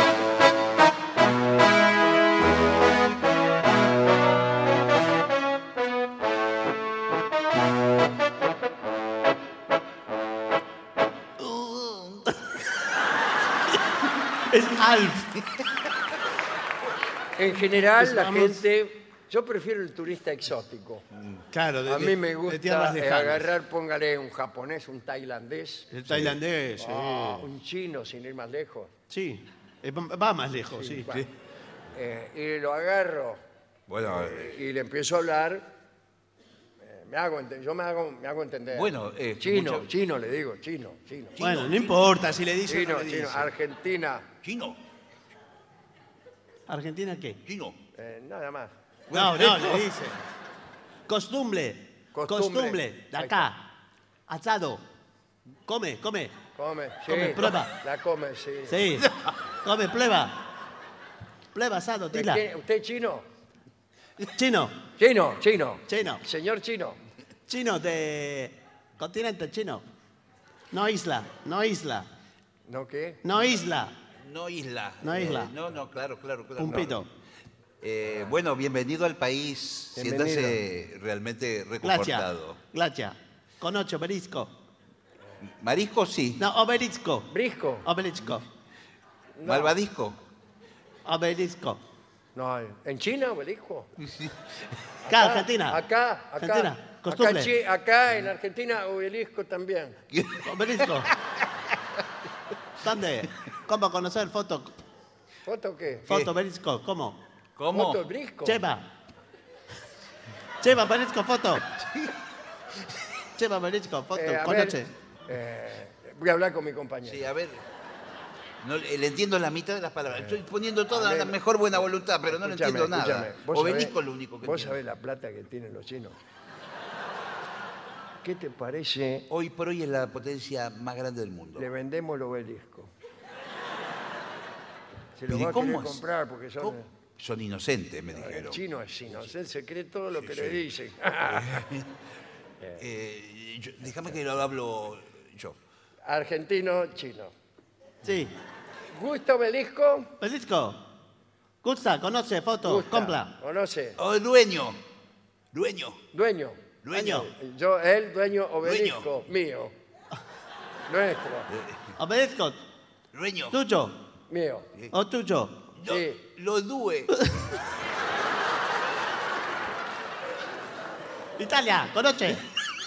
Es Alf. En general, la Estamos- gente... Yo prefiero el turista exótico. Claro, de, A mí de- me de gusta tierras eh, lejanas. agarrar, póngale un japonés, un tailandés, El tailandés, sí. ah, un chino, sin ir más lejos. Sí. Eh, va- Va más lejos, sí. Bueno, eh, y lo agarro Bueno, eh, y le empiezo a hablar. eh, me hago ente- yo me hago, me hago entender. Bueno, eh, chino, mucho- chino le digo, chino, chino. Bueno, no importa si le dice o Chino, no le chino, dice. Argentina, chino, ¿Argentina qué? chino. eh, nada más. No, no, le dice. Costumbre. Costumbre. Costumbre. De Ahí acá. Asado. Come, come. Come, sí. Come, prueba. La come, sí. Sí. Come, prueba. Ple basado, tila. ¿Usted usted es chino? Chino, Chino, chino. chino. Señor chino. Chino de continente chino. No isla, no isla, ¿No qué? no isla. No isla. No isla. Eh, no, no, claro, claro. claro. Pumpito. Eh, bueno, bienvenido al país. Bienvenido. Siéntase realmente Glacia, reconfortado. glacia. Con ocho, obelisco. Marisco, sí. No, obelisco. ¿Brisco? Obelisco. No. Malvadisco. Obelisco. No, ¿en China obelisco? Acá, Argentina. Acá, acá. Argentina. Acá, Costumbre. chi- acá en Argentina obelisco también. Obelisco. ¿Dónde? ¿Cómo conocer foto? ¿Foto qué? Foto, obelisco. ¿Cómo? ¿Cómo? ¿Foto brisco? Lleva. Lleva, obelisco, foto. Lleva, obelisco, foto. Eh, a Conoce. ver, eh, voy a hablar con mi compañero. Sí, a ver. No, le le entiendo la mitad de las palabras. Estoy poniendo toda a ver. la mejor buena voluntad, pero no le Escúchame, entiendo nada. escúchame. Vos Obelisco sabés- es lo único que Vos entiendo. sabés la plata que tienen los chinos. ¿Qué te parece? Hoy por hoy es la potencia más grande del mundo. Le vendemos el obelisco. Se lo Pero ¿y va a cómo querer es? comprar porque son... ¿Cómo? Son inocentes, me El dijeron. chino es inocente, se cree todo lo que le sí. dicen. Eh, yo- déjame que lo hablo yo. Argentino, chino. Sí. ¿Gusta obelisco? Obelisco. Gusta, conoce, foto, Gusta. compra. ¿Conoce? Oh, dueño. Dueño. Dueño. Dueño. Yo, él, dueño obelisco, mío. Nuestro, Obelisco, Dueño. tuyo mío. o tuyo. Lo, Sí. lo due. Italia, conoce.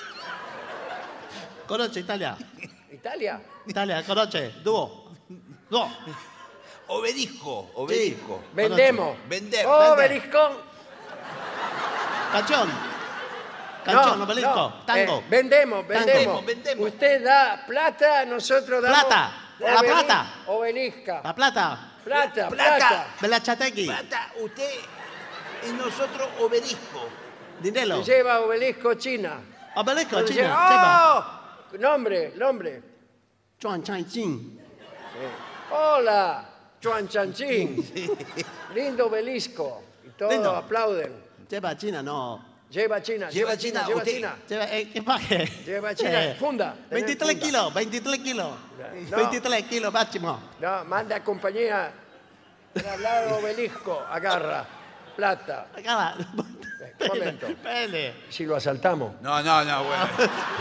Conoce Italia. ¿Italia? Italia, conoce. Dúo. Dúo. Obelisco. Obelisco. Vendemos. Vender, Obelisco. Canción. Canción, No, obelisco. no. Tango. Eh, vendemos, vendemos. Vendemos, vendemos. Usted da plata, nosotros damos... Plata. La obeli- plata. Obelisca. La plata. Plata, Plata. plata. Belachategui. Plata, usted y nosotros obelisco. Dinero. Lleva obelisco China. Obelisco, Cuando chino. llega- Lleva. ¡Oh! Nombre, nombre. Chuan Chan Chin. Hola, Chuan Chanchín. Lindo obelisco. Y todos Lindo. aplauden. Lleva China, no. Lleva China, lleva, Lleva China, China, lleva usted- China. Lleva, eh, ¿qué pague? Lleva China, funda, tener veintitrés funda. kilos, veintitrés kilos. No. veintitrés kilos máximo. No, manda compañía. Traslado obelisco, agarra. Plata. Acá va. Un momento. Pele. Si lo asaltamos. No, no, no, bueno.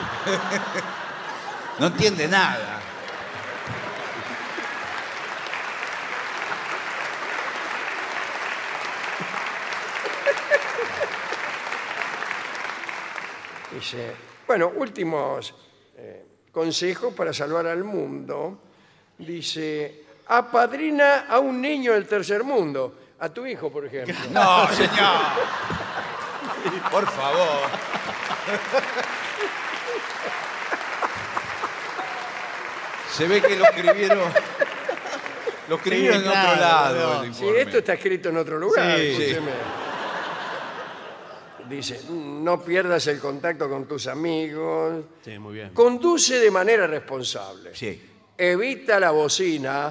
No entiende nada. Dice, bueno, últimos eh, consejos para salvar al mundo. Dice, apadrina a un niño del tercer mundo. A tu hijo, por ejemplo. No, señor. Por favor. Se ve que lo escribieron. Lo escribieron Sí, en claro, otro lado. no. el Sí, informe. esto está escrito en otro lugar. Sí. escúcheme. Dice, no pierdas el contacto con tus amigos. Sí, muy bien. Conduce de manera responsable. Sí. Evita la bocina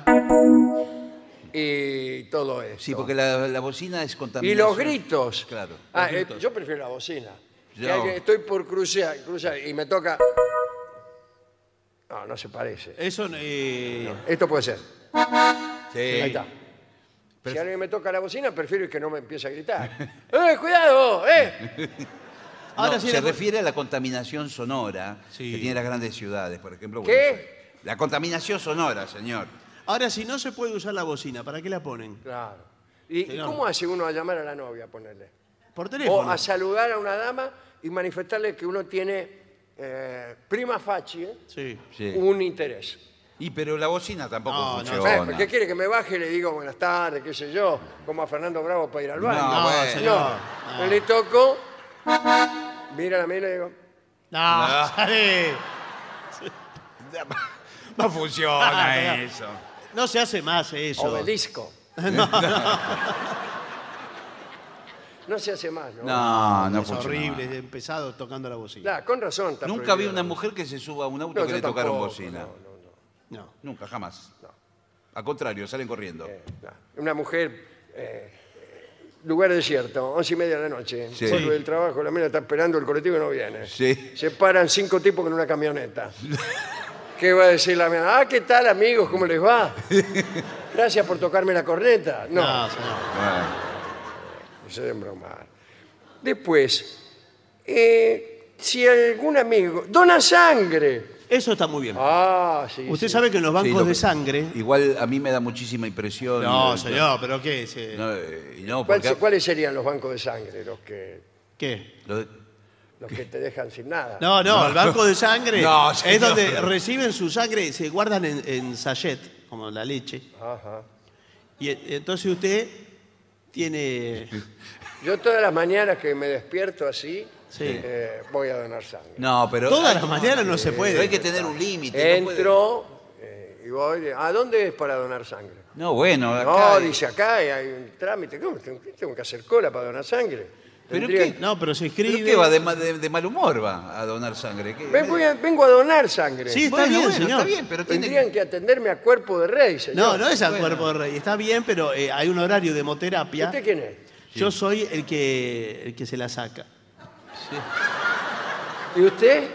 y todo esto. Sí, porque la, la bocina es contaminación. Y los gritos. Claro. Ah, Los eh, gritos. yo prefiero la bocina. Yo- Que alguien- estoy por cruzar, cruzar y me toca... No, no se parece. Eso, eh, Esto puede ser. Sí. Ahí está. Si alguien me toca la bocina, prefiero que no me empiece a gritar. ¡Eh, cuidado! ¡Eh! ahora No, sí se le- refiere a la contaminación sonora Sí. que tiene las grandes ciudades, por ejemplo. ¿Qué? Buenos Aires. La contaminación sonora, señor. ahora si no se puede usar la bocina, ¿para qué la ponen? Claro. ¿Y, y Señor. cómo hace uno a llamar a la novia, a ponerle? Por O teléfono. a saludar a una dama y manifestarle que uno tiene eh, prima facie Sí. Sí. un interés. Y pero la bocina tampoco No, no, funciona. Eh, ¿Qué quiere? Que me baje y le digo buenas tardes, qué sé yo, como a Fernando Bravo para ir al baño. No, No, bueno. señor. No, No. le toco, mira la mía y le digo, No, No. sí. No funciona Ah, eso. No se hace más eso. obelisco. No se hace más, ¿no? No, no es funciona. horrible, es pesado tocando la bocina. Claro, con razón. Está Nunca vi prohibido. una mujer que se suba a un auto No, que yo le tocaron tampoco, bocina. no, no, no. No. Nunca, jamás. Al contrario, salen corriendo. Eh, no. Una mujer eh, lugar desierto, once y media de la noche. Sí. Vuelve del trabajo, la mina está esperando, el colectivo no viene. Sí. Se paran cinco tipos con una camioneta. ¿Qué va a decir la mina? Ah, ¿qué tal, amigos? ¿Cómo les va? Gracias por tocarme la corneta. No, No, señor. Bueno. no se den bromar. Después, eh, si algún amigo dona sangre. Eso está muy bien. Ah, sí. Usted sí. sabe que en los bancos Sí, lo de que- sangre... Igual a mí me da muchísima impresión. No, y- señor, ¿pero qué? Se- No, eh, y no, ¿Cuál- porque... ¿Cuáles serían los bancos de sangre? Los que, ¿Qué? lo- los que te dejan sin nada. No, no, el banco de sangre No, es señor. donde reciben su sangre, se guardan en, en sachet, como la leche. Ajá. Y e- entonces usted tiene... Yo todas las mañanas que me despierto así, Sí. eh, voy a donar sangre. No, pero... Todas ay, las mañanas no se pero puede. hay que tener un límite. no puede- Entro eh, y voy. ¿A dónde es para donar sangre? No, bueno, acá... No, hay- dice acá y hay un trámite. ¿Cómo? Tengo tengo que hacer cola para donar sangre. ¿Pero Tendría- qué? No, pero se ¿Pero escribe... qué va? De, ma- de- de mal humor va a donar sangre. ¿Qué? Ven- voy a- vengo a donar sangre. Sí, está Bueno, bien, bueno, señor. está bien, pero tiene... Tendrían que atenderme a cuerpo de rey, señor. No, no es al Bueno. cuerpo de rey. Está bien, pero eh, hay un horario de hemoterapia. ¿Usted quién es? Yo soy el que, el que se la saca. ¿Y usted?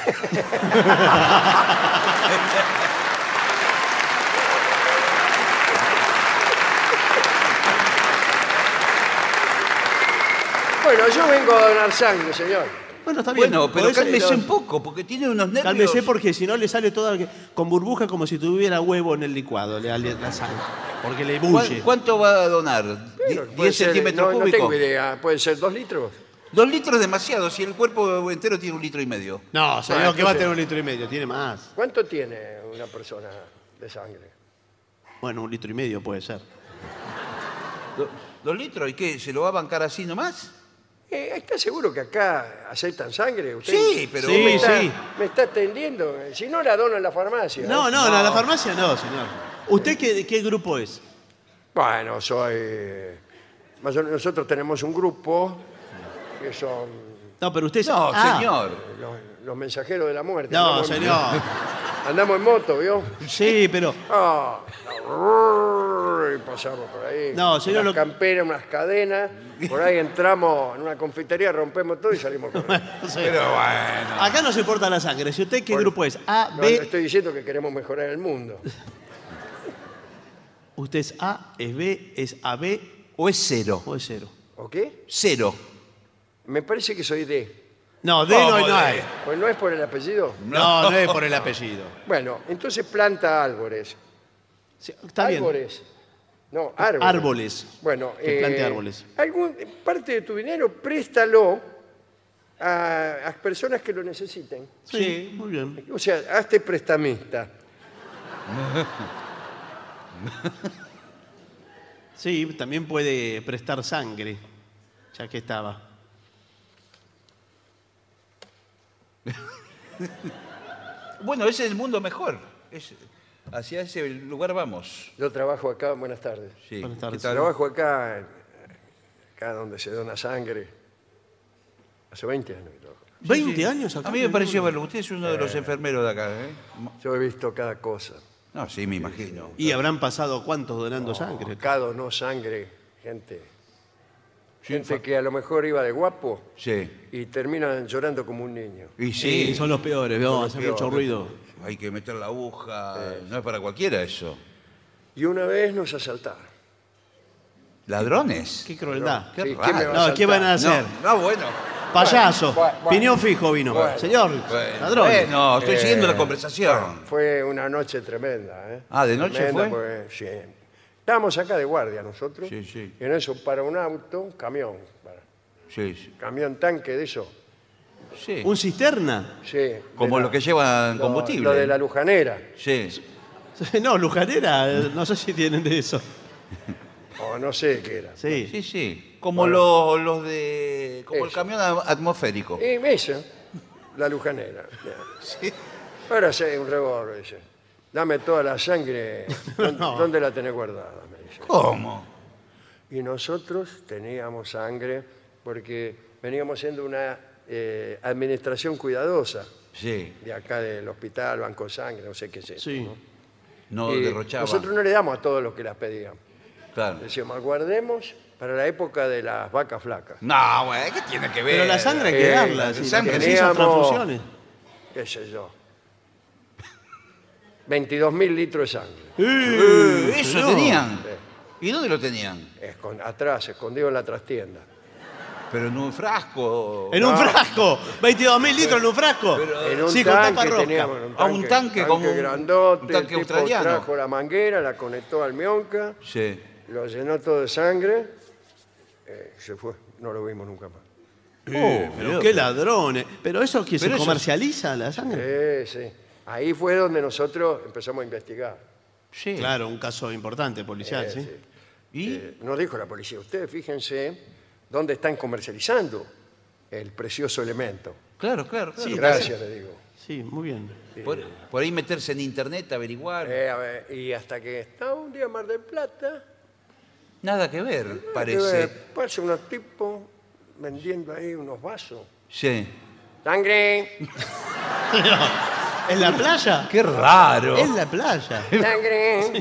Bueno, yo vengo a donar sangre, señor. Bueno, está bien. Bueno, pero Podés, eh, cálmese lo- un poco, porque tiene unos nervios... Cálmese porque si no le sale toda con burbuja como si tuviera huevo en el licuado, le ale- la sangre. Porque le ¿Cuán- bulle. ¿Cuánto va a donar? Pero Die- puede ¿diez ser- centímetros no, no cúbicos? tengo idea. ¿Puede ser dos litros? Dos litros es demasiado, si el cuerpo entero tiene un litro y medio. No, señor, Bueno, que va a entonces- tener un litro y medio, tiene más. ¿Cuánto tiene una persona de sangre? Bueno, un litro y medio puede ser. Do- ¿Dos litros? ¿Y qué? ¿Se lo va a bancar así nomás? Eh, ¿Está seguro que acá aceptan sangre? ¿Usted Sí, pero... Sí, me está, sí. me está atendiendo. Si no, la dono en la farmacia. No, ¿eh? no, en la farmacia no, señor. ¿Usted qué, qué grupo es? Bueno, soy... más o menos nosotros tenemos un grupo que son No, pero usted es... No, Ah, señor. los, los mensajeros de la muerte. No, Andamos en- señor. Andamos en moto, ¿vio? Sí, pero... Ah, y pasamos por ahí. No, señor, Unas lo- camperas, unas cadenas. Por ahí entramos en una confitería, rompemos todo y salimos corriendo. no sé. Pero bueno. Acá no se importa la sangre. Si usted, ¿qué Bueno, grupo es? A, No, B... no estoy diciendo que queremos mejorar el mundo. ¿Usted es A, es B, es A B ¿O es cero? o es cero? ¿O qué? Cero. Me parece que soy D. No, D no, ¿Cómo no D? hay. Pues no es por el apellido. No, no es por el apellido. Bueno, entonces planta árboles. Sí, está bien. Árboles. No, árboles. Árboles. Bueno, Que plante árboles. Algún, parte de tu dinero préstalo a, a personas que lo necesiten. Sí, muy bien. O sea, hazte prestamista. Sí, también puede prestar sangre, ya que estaba. Bueno, ese es el mundo mejor. Es- hacia ese lugar vamos. Yo trabajo acá, buenas tardes. Sí. Buenas tardes. ¿Qué tal? Trabajo acá, acá donde se dona sangre. Hace veinte años que trabajo. ¿veinte años acá? A mí me pareció verlo. Usted es uno de los enfermeros de acá, ¿eh? Yo he visto cada cosa. No, sí, me imagino. ¿Y habrán pasado cuántos donando sangre? Acá donó sangre, gente. Sí, Gente fa- que a lo mejor iba de guapo Sí. y terminan llorando como un niño. Y Sí, sí, son los peores, ¿no? los Hace mucho peores. ruido. hay que meter la aguja. No es para cualquiera eso. Y una vez nos asaltaron. ¿Ladrones? Qué crueldad. Qué Sí, raro. ¿quién me va a No, ¿qué van a asaltar? hacer? No, no, bueno. Payaso. Bueno, bueno. Piñón fijo vino. Bueno. Señor, Bueno, ladrón. bueno, estoy Eh, siguiendo la conversación. Fue una noche tremenda. ¿eh? Ah, ¿de noche Tremenda, fue? porque, sí. Estábamos acá de guardia nosotros. Sí, sí. Y en eso para un auto, un camión. para- Sí, sí. camión tanque de eso. Sí. ¿Un cisterna? Sí, de Como la- lo que llevan lo- combustible. Lo de la lujanera. Sí. No, lujanera, eh, no sé si tienen de eso. O no sé qué era. Sí. Sí, sí. Como los, los de. Como el Eso. camión a- atmosférico. Y eso, la lujanera. Sí. Ahora sí, un revólver, dice. Dame toda la sangre. ¿Dónde, No. dónde la tenés guardada? Me dice. ¿Cómo? Y nosotros teníamos sangre porque veníamos siendo una eh, administración cuidadosa Sí. de acá del hospital, Banco de Sangre, no sé qué es eso. Sí. ¿no? No Y derrochaba. nosotros no le damos a todos los que las pedían. Claro. Decíamos, guardemos para la época de las vacas flacas. No, güey, ¿qué tiene que ver? Pero la sangre hay que Eh, darla. la Si sangre se hizo teníamos- transfusiones. ¿Qué sé yo? veintidós mil litros de sangre. Eh, ¿Eso no. tenían? Sí. ¿Y dónde lo tenían? Escon- atrás, escondido en la trastienda. Pero en un frasco. En un No. frasco. veintidós mil litros en un frasco. En un sí, con tapa tanque rosca. teníamos un Ah, un tanque como un- grandote. un tanque el tipo australiano. trajo la manguera, la conectó al mionca, Sí. lo llenó todo de sangre, eh, se fue. No lo vimos nunca más. Eh, pero qué ladrones. Pero eso que se Pero eso- Eh, comercializa la sangre. Sí, sí. Ahí fue donde nosotros empezamos a investigar. Sí. Claro, un caso importante policial, Eh, ¿sí? sí. ¿Y? Eh, nos dijo la policía, ustedes fíjense dónde están comercializando el precioso elemento. Claro, claro, claro. Gracias, le digo. Sí, muy bien. Por, por ahí meterse en internet, averiguar. Eh, a ver, y hasta que está un día en Mar del Plata, Nada que ver, eh, parece. pasa unos tipos vendiendo ahí unos vasos. Sí. ¡Sangre! ¿En la playa? Qué raro. En la playa. ¡Sangre!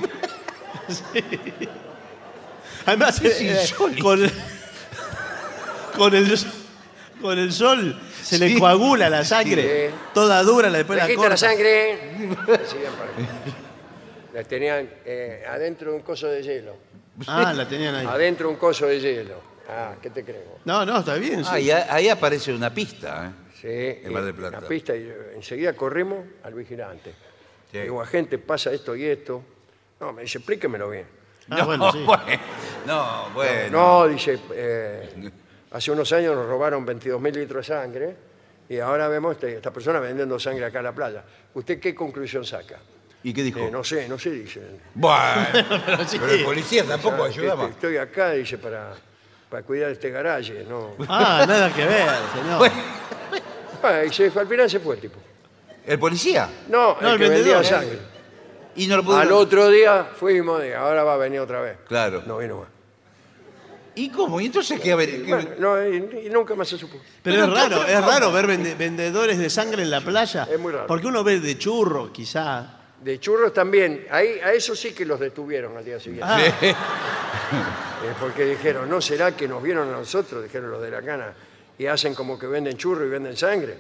Además, Es eh, insólito. con, con, el, con el sol se le Sí. coagula la sangre. Sí. Toda dura, la después la ¡Trajiste la corta. sangre! Decían para ahí. La tenían eh, adentro de un coso de hielo. Ah, la tenían ahí. Adentro de un coso de hielo. Ah, ¿qué te creo? No, no, está bien. sí. Ah, y a- ahí aparece una pista. ¿eh? Sí, En Mar del eh, Plata. la pista y eh, enseguida corrimos al vigilante. Sí. Digo, agente, pasa esto y esto. No, me dice, explíquemelo bien. Ah, bueno, sí. No, bueno. No, dice, eh, hace unos años nos robaron veintidós mil litros de sangre y ahora vemos este- esta persona vendiendo sangre acá en la playa. ¿Usted qué conclusión saca? ¿Y qué dijo? Eh, no sé, no sé, dice. Bueno, Pero sí. pero el policía tampoco Ah, que- ayudaba. que Estoy acá, dice, para, para cuidar este garaje. No. Ah, nada que ver, señor. Bueno, Ah, y se, al final se fue el tipo. ¿el policía? No, No, el el que vendía vendedor. sangre. Y no lo pudo. Al otro día fuimos y ahora va a venir otra vez. Claro. No vino más. ¿Y cómo? ¿Y entonces qué? A ver, qué- Bueno, no, y, y nunca más se supo. Pero es raro, es raro ver vende- vendedores de sangre en la playa. Es muy raro. Porque uno ve de churro, quizá. De churros también. Ahí, a eso sí que los detuvieron al día siguiente. Ah, Eh, porque dijeron, ¿no será que nos vieron a nosotros? Dijeron los de la cana. Y hacen como que venden churros y venden sangre.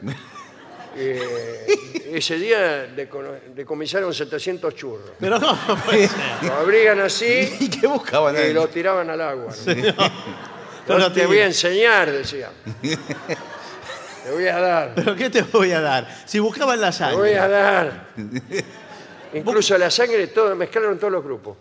Eh, ese día decono- decomisaron setecientos churros. pero no, no puede ser. Lo abrían así ¿Y qué buscaban y ahí? lo tiraban al agua. ¿no? No lo te voy a tires. enseñar, decía. Te voy a dar. ¿Pero qué te voy a dar? Si buscaban la Te voy sangre. a dar. Incluso la sangre, todo, mezclaron todos los grupos.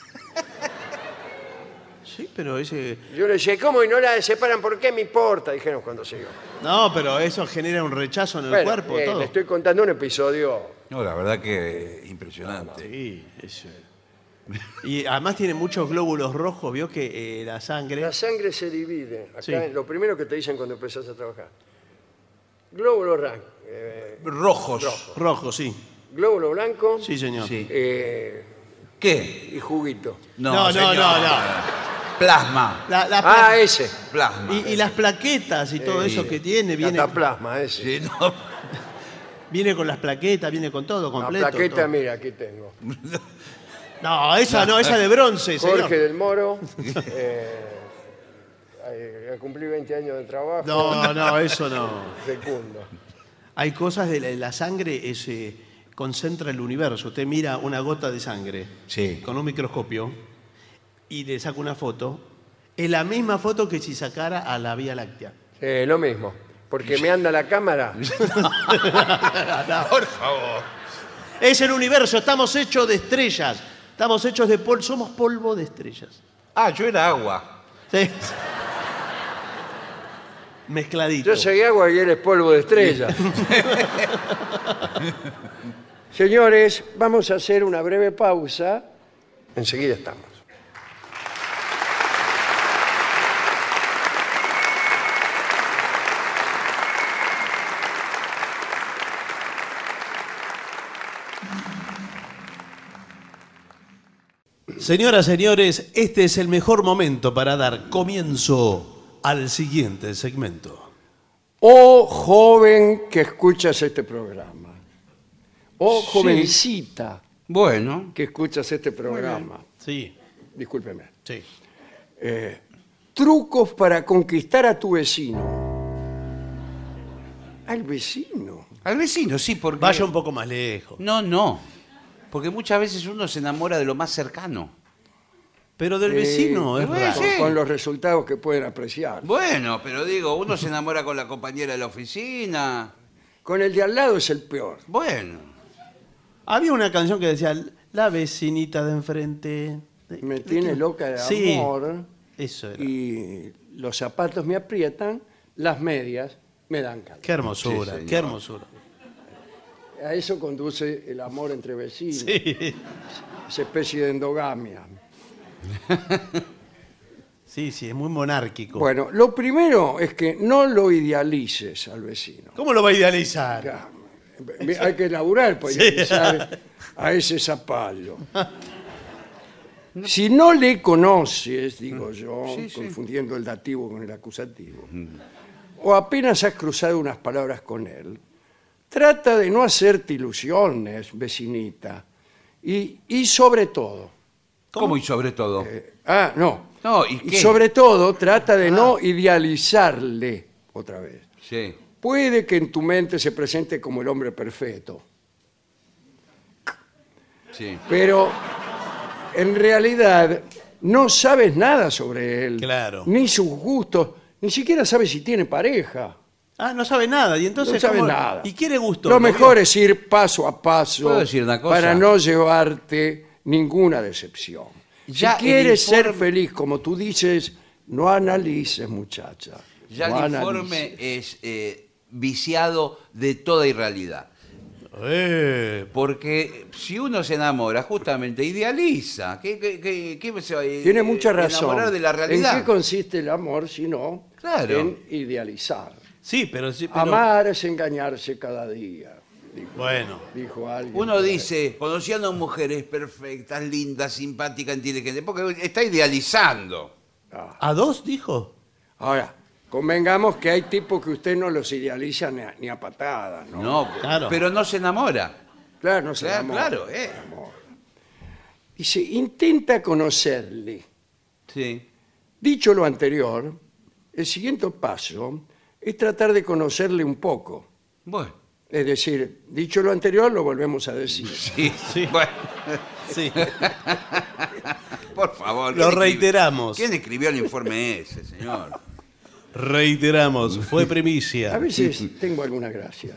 Sí, pero ese... Yo le decía, ¿cómo? Y no la separan, ¿por qué me importa? Dijeron cuando se iba. No, pero eso genera un rechazo en el Bueno, cuerpo, eh, todo. le estoy contando un episodio. No, la verdad que impresionante. Sí, eso. Y además tiene muchos glóbulos rojos, vio que eh, la sangre... La sangre se divide. Acá Sí. lo primero que te dicen cuando empezás a trabajar. Glóbulo blanco. eh, Rojos. Rojo. Rojo, sí. glóbulo blanco Sí, señor. Sí. eh, ¿Qué? y juguito. No, no, señor. no, no. Plasma. La- la Ah, pla- ese. Plasma. y, y las plaquetas y todo eso que tiene, viene, Cataplasma, ese. Sí, no. viene con las plaquetas, viene con todo La completo. plaqueta, todo. mira, aquí tengo. No, esa no, esa de bronce, señor. Jorge del Moro. eh, eh, cumplí veinte años de trabajo. No, no, eso no. Fecundo. Hay cosas de la, la sangre, es, eh, concentra el universo. Usted mira una gota de sangre Sí. con un microscopio y le saca una foto. Es la misma foto que si sacara a la Vía Láctea. Sí, lo mismo. Porque me anda la cámara. Por favor. Es el universo, estamos hechos de estrellas. Estamos hechos de polvo, somos polvo de estrellas. Ah, yo era agua. Sí. Mezcladito. Yo soy agua y él es polvo de estrella. Señores, vamos a hacer una breve pausa. Enseguida estamos. Señoras, señores, este es el mejor momento para dar comienzo al siguiente segmento. Oh joven que escuchas este programa. Oh jovencita Bueno. que escuchas este programa. Sí. Discúlpeme. Sí. Eh, trucos para conquistar a tu vecino. Al vecino. Al vecino, sí, porque... Vaya un poco más lejos. No, no. Porque muchas veces uno se enamora de lo más cercano. Pero del Eh, vecino, es con, raro. sí. con los resultados que pueden apreciar. Bueno, pero digo, uno se enamora con la compañera de la oficina. Con el de al lado es el peor. Bueno. Había una canción que decía, la vecinita de enfrente. Me tiene loca de Sí, amor. eso era. Y los zapatos me aprietan, las medias me dan calor. Qué hermosura, Sí, señor. qué hermosura. A eso conduce el amor entre vecinos, Sí, esa especie de endogamia. sí, sí, es muy monárquico. Bueno, lo primero es que no lo idealices al vecino. ¿Cómo lo va a idealizar? Ya, hay que laburar para Sí. idealizar a ese zapallo. Si no le conoces, digo yo, Sí, sí. confundiendo el dativo con el acusativo, o apenas has cruzado unas palabras con él, trata de no hacerte ilusiones, vecinita. Y, y sobre todo, ¿Cómo y sobre todo? eh, ah, no, No, ¿y y qué? sobre todo trata de no idealizarle otra vez. Sí. Puede que en tu mente se presente como el hombre perfecto, Sí. pero en realidad no sabes nada sobre él, Claro. ni sus gustos, ni siquiera sabes si tiene pareja. Ah, no sabe nada. Y entonces, No sabe ¿cómo- nada. ¿Y quiere gusto? Lo ¿No mejor vio? es ir paso a paso ¿Puedo decir una cosa? para no llevarte ninguna decepción. Ya si quieres el informe- ser feliz, como tú dices, no analices, muchacha. Ya no el informe analices. es eh, viciado de toda irrealidad. Eh, Porque si uno se enamora, justamente idealiza. ¿Qué, qué, qué- qué se va a Tiene mucha razón. enamorar de la realidad? ¿En qué consiste el amor si no Claro. en idealizar? sí, pero... sí, pero- Amar es engañarse cada día, dijo, Bueno, dijo alguien. Uno por ahí. dice, conociendo mujeres perfectas, lindas, simpáticas, inteligentes, porque está idealizando. Ah. ¿a dos dijo? Ahora, convengamos que hay tipos que usted no los idealiza ni a, ni a patadas, ¿no? No, Claro. pero no se enamora. Claro, no se Claro, enamora, claro, eh. se enamora. Dice, intenta conocerle. Sí. Dicho lo anterior, el siguiente paso es tratar de conocerle un poco. Bueno. Es decir, dicho lo anterior, lo volvemos a decir. Sí, Sí. Bueno, Sí. por favor. Lo ¿quién escribió- reiteramos. ¿Quién escribió el informe ese, señor? Reiteramos, fue A primicia. veces tengo alguna gracia.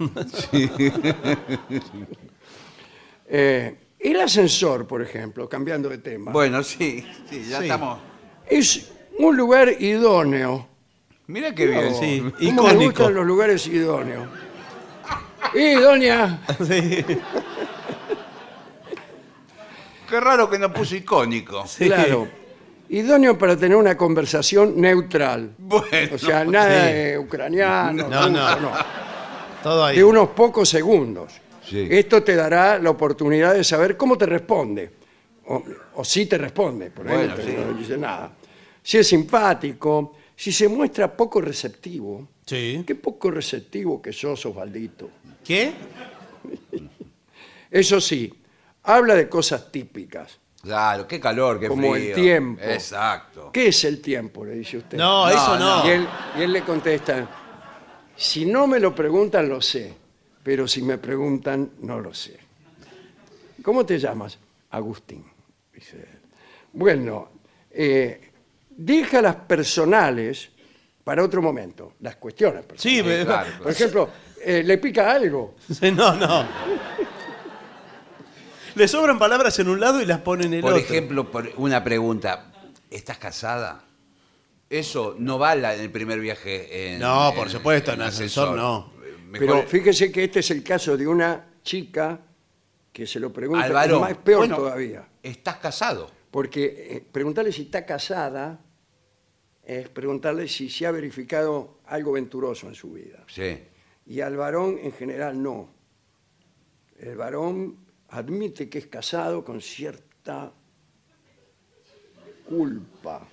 Eh, el ascensor, por ejemplo, cambiando de tema, Bueno, sí, sí, ya Sí. estamos. es un lugar idóneo. Mira qué bien. Sí, ¿Cómo me icónico. gustan los lugares idóneos? ¡Y, doña! Sí. Qué raro que no puso icónico. Claro. Idóneo para tener una conversación neutral. Bueno. O sea, nada Sí. de ucraniano, No, no. ruso, no. Todo ahí. De unos pocos segundos. Sí. Esto te dará la oportunidad de saber cómo te responde. O, o si te responde, por ahí Bueno, no te- sí. no dice nada. Si es simpático, si se muestra poco receptivo. Sí. Qué poco receptivo que sos, Osvaldito. ¿Qué? Eso sí, habla de cosas típicas. Claro, qué calor, qué Como frío. el tiempo. Exacto. ¿Qué es el tiempo? Le dice usted. No, No, eso no. Y él, y él le contesta, si no me lo preguntan, lo sé, pero si me preguntan, no lo sé. ¿Cómo te llamas? Agustín, dice él. Bueno, eh, deja las personales para otro momento, las cuestiones personales. Sí, me- claro. Por ejemplo, eh, ¿le pica algo? No, no. Le sobran palabras en un lado y las pone en el Por otro. ejemplo, por una pregunta. ¿Estás casada? Eso no va la- en el primer viaje en No, por supuesto, en ascensor no. Mejor- Pero fíjese que este es el caso de una chica que se lo pregunta, al varón. es más peor Bueno, todavía. ¿Estás casado? Porque eh, preguntarle si está casada es preguntarle si se ha verificado algo venturoso en su vida. Sí. Y al varón en general no. El varón admite que es casado con cierta culpa.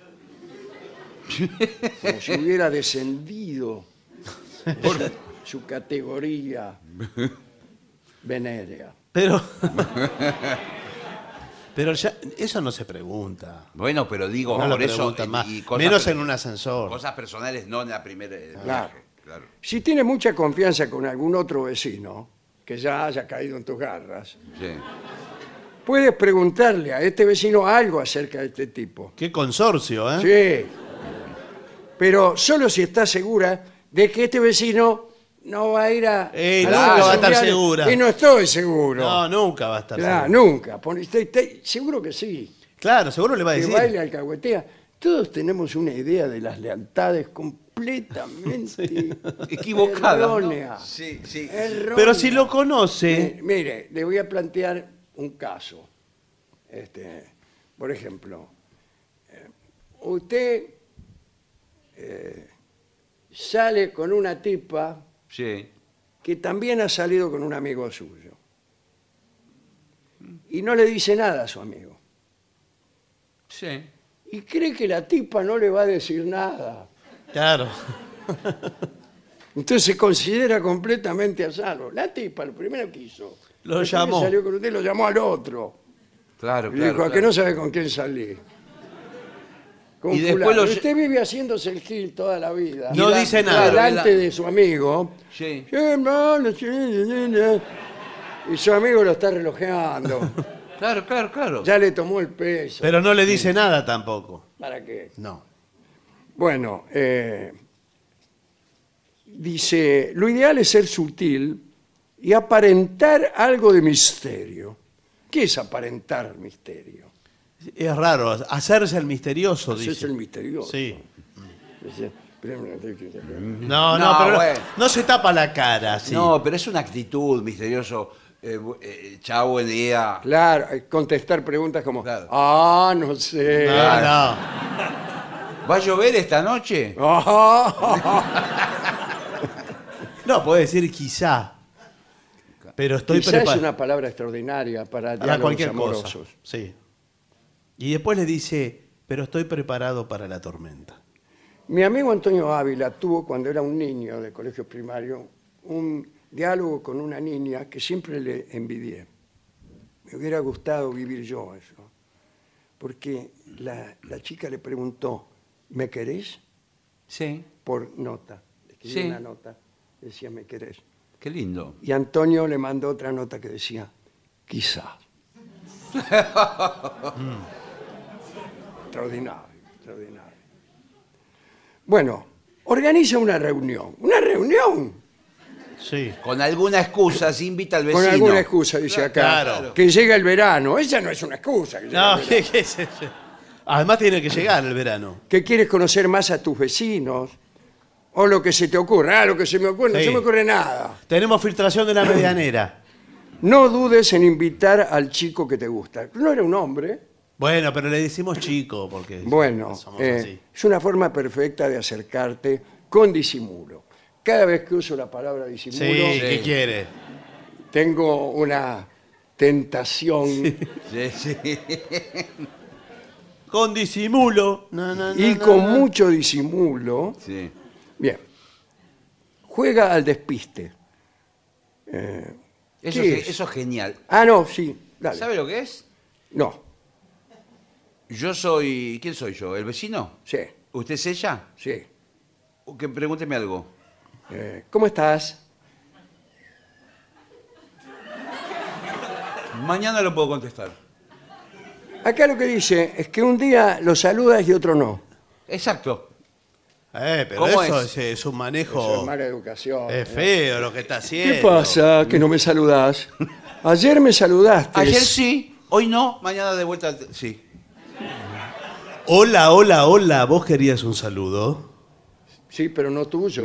Como si hubiera descendido por su categoría venérea. Pero, Pero ya, eso no se pregunta. Bueno, pero digo, No lo por eso... preguntan y- más. y cosas Menos per- en un ascensor. Cosas personales no en la primera... en el Claro. viaje, claro. Si tienes mucha confianza con algún otro vecino que ya haya caído en tus garras, Sí. puedes preguntarle a este vecino algo acerca de este tipo. Qué consorcio, ¿eh? Sí. Pero solo si estás segura de que este vecino no va a ir a... Eh, a nunca la va a estar social. segura. Y no estoy seguro. No, nunca va a estar Claro, seguro. nunca. Pon- estoy- estoy- seguro que sí. Claro, seguro le va a Que decir. baile alcahuetea. Todos tenemos una idea de las lealtades completamente Equivocada. errónea. Sí, sí. Errónea. Pero si lo conoce. Eh, mire, le voy a plantear un caso. Este, por ejemplo, eh, usted eh, sale con una tipa Sí. que también ha salido con un amigo suyo y no le dice nada a su amigo. Sí. Y cree que la tipa no le va a decir nada. Claro. Entonces se considera completamente a salvo. La tipa, lo primero que hizo, Lo después que llamó. salió con usted, lo llamó al otro. Claro, Y claro. dijo, ¿a que claro. no sabe con quién salí? Con Y después fulano. lo- Y usted vive haciéndose el gil toda la vida. No Y la- dice nada. Delante la- de su amigo. Sí. "Sí, hermano, sí, sí, sí, sí". Y su amigo lo está relojeando. Claro, claro, claro. Ya le tomó el peso. Pero no le dice nada tampoco. ¿Para qué? No. Bueno, eh, dice, lo ideal es ser sutil y aparentar algo de misterio. ¿Qué es aparentar misterio? Es raro. Hacerse el misterioso, Ese dice. es el misterioso. Sí. Dice, No, no, No, pero no- bueno. no se tapa la cara, sí. No, pero es una actitud misterioso. Eh, bu- eh, chao, buen día. Claro, eh, contestar preguntas como, Claro. ah, no sé. No, no. ¿Va a llover esta noche? Ah, No, puede decir quizá. Pero estoy quizá es preparado. una palabra extraordinaria para Para diálogos cualquier amorosos. cosa. Sí. Y después le dice, pero estoy preparado para la tormenta. Mi amigo Antonio Ávila tuvo, cuando era un niño de colegio primario, un diálogo con una niña que siempre le envidié. Me hubiera gustado vivir yo eso. Porque la, la chica le preguntó, ¿me querés? Sí. Por nota. Le escribió Sí. una nota, decía, ¿me querés? Qué lindo. Y Antonio le mandó otra nota que decía, quizá. Extraordinario, extraordinario. Bueno, organiza una reunión. ¿Una reunión? Sí. Con alguna excusa se invita al vecino. Con alguna excusa, dice acá. Claro. Que llega el verano. Esa no es una excusa. Que, llega No, el ¿qué, verano. qué es eso? Además tiene que llegar el verano. Que quieres conocer más a tus vecinos. O lo que se te ocurra. Ah, lo que se me ocurre, no Sí. se me ocurre nada. Tenemos filtración de la medianera. No dudes en invitar al chico que te gusta. No era un hombre. Bueno, pero le decimos chico porque Bueno, somos eh, así. es una forma perfecta de acercarte con disimulo. Cada vez que uso la palabra Sí, disimulo, ¿qué quiere? tengo una tentación Sí, sí. Con disimulo. No, no, no, y no, con no. mucho disimulo. Sí. Bien. Juega al despiste. Eh, Eso, ¿qué es, es? eso es genial. Ah, no, sí. Dale. ¿Sabe lo que es? No, Yo soy... ¿Quién soy yo? ¿El vecino? sí, ¿Usted es ella? sí. O que pregúnteme algo. Eh, ¿Cómo estás? Mañana lo puedo contestar. Acá lo que dice es que un día lo saludas y otro no. Exacto. Eh, pero ¿Cómo eso es? es, es un manejo. Eso es mala educación. Es feo lo que está haciendo. ¿Qué pasa que no me saludás? Ayer me saludaste. Ayer sí, hoy no, mañana de vuelta sí. Hola, hola, hola. ¿Vos querías un saludo? Sí, pero no tuyo.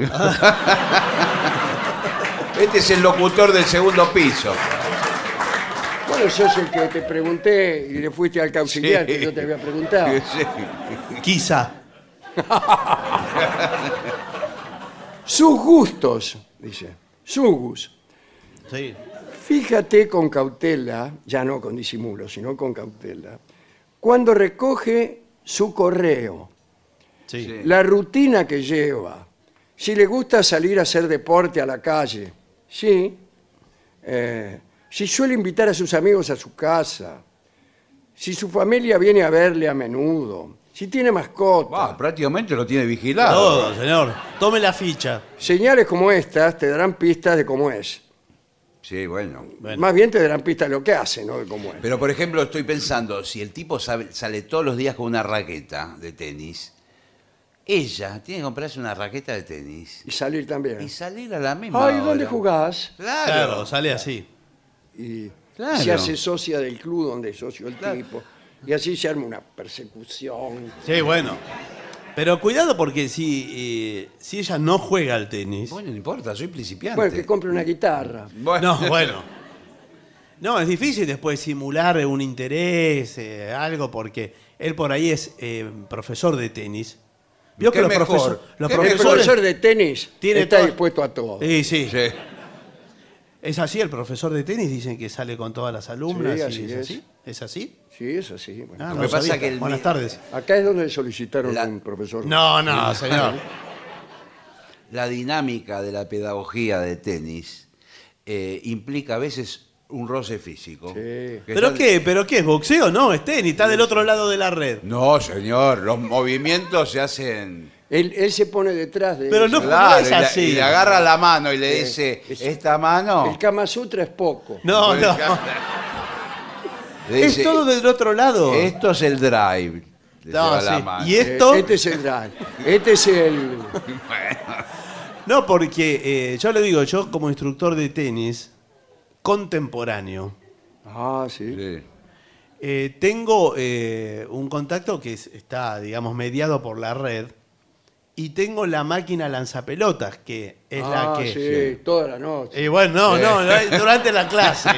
Este es el locutor del segundo piso. Bueno, sos el que te pregunté y le fuiste al auxiliar Sí. que yo te había preguntado. Sí. Quizá. Sus gustos, dice. Sus. Sí. Fíjate con cautela, ya no con disimulo, sino con cautela, cuando recoge su correo, Sí. Sí. la rutina que lleva, si le gusta salir a hacer deporte a la calle, sí, eh, si suele invitar a sus amigos a su casa, si su familia viene a verle a menudo, si tiene mascota. Ah, prácticamente lo tiene vigilado. Todo, señor. Tome la ficha. Señales como estas te darán pistas de cómo es. Sí, bueno. Bueno. Más bien te darán pistas de lo que hace, no de cómo es. Pero, por ejemplo, estoy pensando, si el tipo sabe- sale todos los días con una raqueta de tenis, ella tiene que comprarse una raqueta de tenis Y salir también. y salir a la misma Ay, ¿dónde hora. jugás? Claro. Claro, sale así. Y Claro. se hace socia del club donde es socio el Claro. tipo. Y así se arma una persecución. Sí, bueno. Pero cuidado porque si, eh, si ella no juega al tenis... Bueno, no importa, soy principiante. Bueno, que compre una guitarra. Bueno. No, bueno. No, es difícil después simular un interés, eh, algo, porque él por ahí es eh, profesor de tenis. Vio ¿Qué que los, mejor? profesor- los ¿Qué El profesores... profesor de tenis Tiene está todo- dispuesto a todo. Sí, sí, Sí. Es así, el profesor de tenis dicen que sale con todas las alumnas. Sí, y así es, es. así. ¿Es así? Sí, es así. Bueno. Ah, Lo no que lo pasa sabía. que el Buenas mi- tardes. Acá es donde solicitaron La- un profesor. No, no, señor. La dinámica de la pedagogía de tenis eh, implica a veces un roce físico. Sí. Que ¿Pero está- qué? ¿Pero qué? ¿Es boxeo? No, es tenis, está del otro lado de la red. No, señor, los movimientos se hacen... Él, él se pone detrás de Pero ella. no- Claro, es y, le- así. y le agarra la mano y le Sí. dice, Es- esta mano... El Kama Sutra es poco. No, no. Le Es dice, todo del otro lado. esto es el drive. Le No, lleva la sí. mano. Y Eh, esto... Este es el drive. Este es el... No, porque eh, yo le digo, yo como instructor de tenis contemporáneo, Ah, sí. Sí. eh, tengo eh, un contacto que es- está, digamos, mediado por la red y tengo la máquina lanzapelotas, que es la Ah, que... sí, toda la noche. Eh, bueno, no, no, no, durante la clase.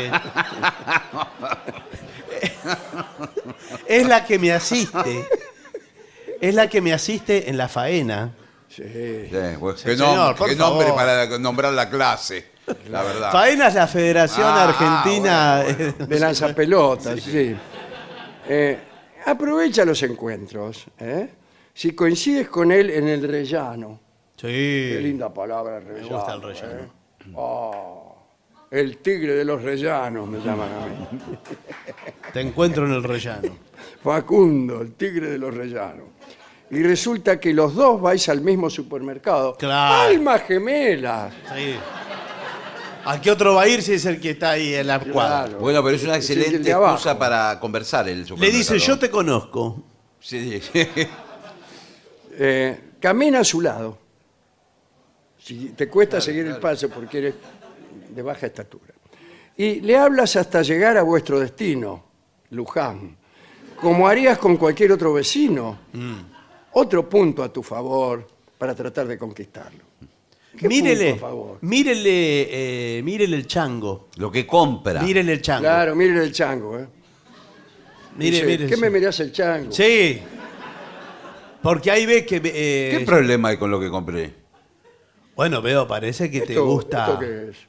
Es la que me asiste. Es la que me asiste en la faena. Sí. Sí, pues, Sí, qué, señor, nom- por qué nombre favor. para nombrar la clase, la verdad. Faena es la Federación Ah, Argentina. bueno, De lanzapelotas, sí. Eh, aprovecha los encuentros. ¿eh? Si coincides con él en el rellano. Qué Sí. linda palabra, rellano. Me gusta el rellano. ¿eh? Oh, el tigre de los rellanos me llaman a mí. Te encuentro en el rellano. Facundo, el tigre de los rellanos. Y resulta que los dos vais al mismo supermercado. Claro. ¡Almas gemelas! Sí. ¿A qué otro va a ir si es el que está ahí en la cuadra? Claro. Bueno, pero es una Es el excelente de abajo. excusa para conversar el Le supermercado. dice, yo te conozco. Sí, sí. Eh, camina a su lado. Si te cuesta seguir el paso porque eres de baja estatura. Y le hablas hasta llegar a vuestro destino, Luján, como harías con cualquier otro vecino. Mm. Otro punto a tu favor para tratar de conquistarlo. ¿Qué Mírele, punto a favor? mírele, eh, mírele el chango. Lo que compra. Mírele el chango. Claro, mire el chango. ¿eh? Mire, Dice, mire. ¿qué me sí. mirás el chango? Sí. Porque ahí ve que... eh, ¿Qué problema hay con lo que compré? bueno, veo, parece que te ¿Esto- gusta... ¿Esto qué es?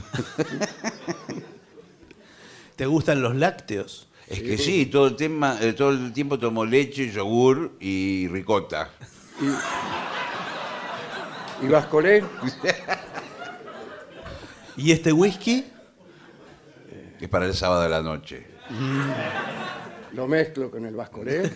Te gustan los lácteos. Es que sí, todo el, tema, eh, todo el tiempo tomo leche, yogur y ricota. ¿Y Vascolé? ¿Y este whisky? Que es para el sábado de la noche. Lo mezclo con el Vascolé.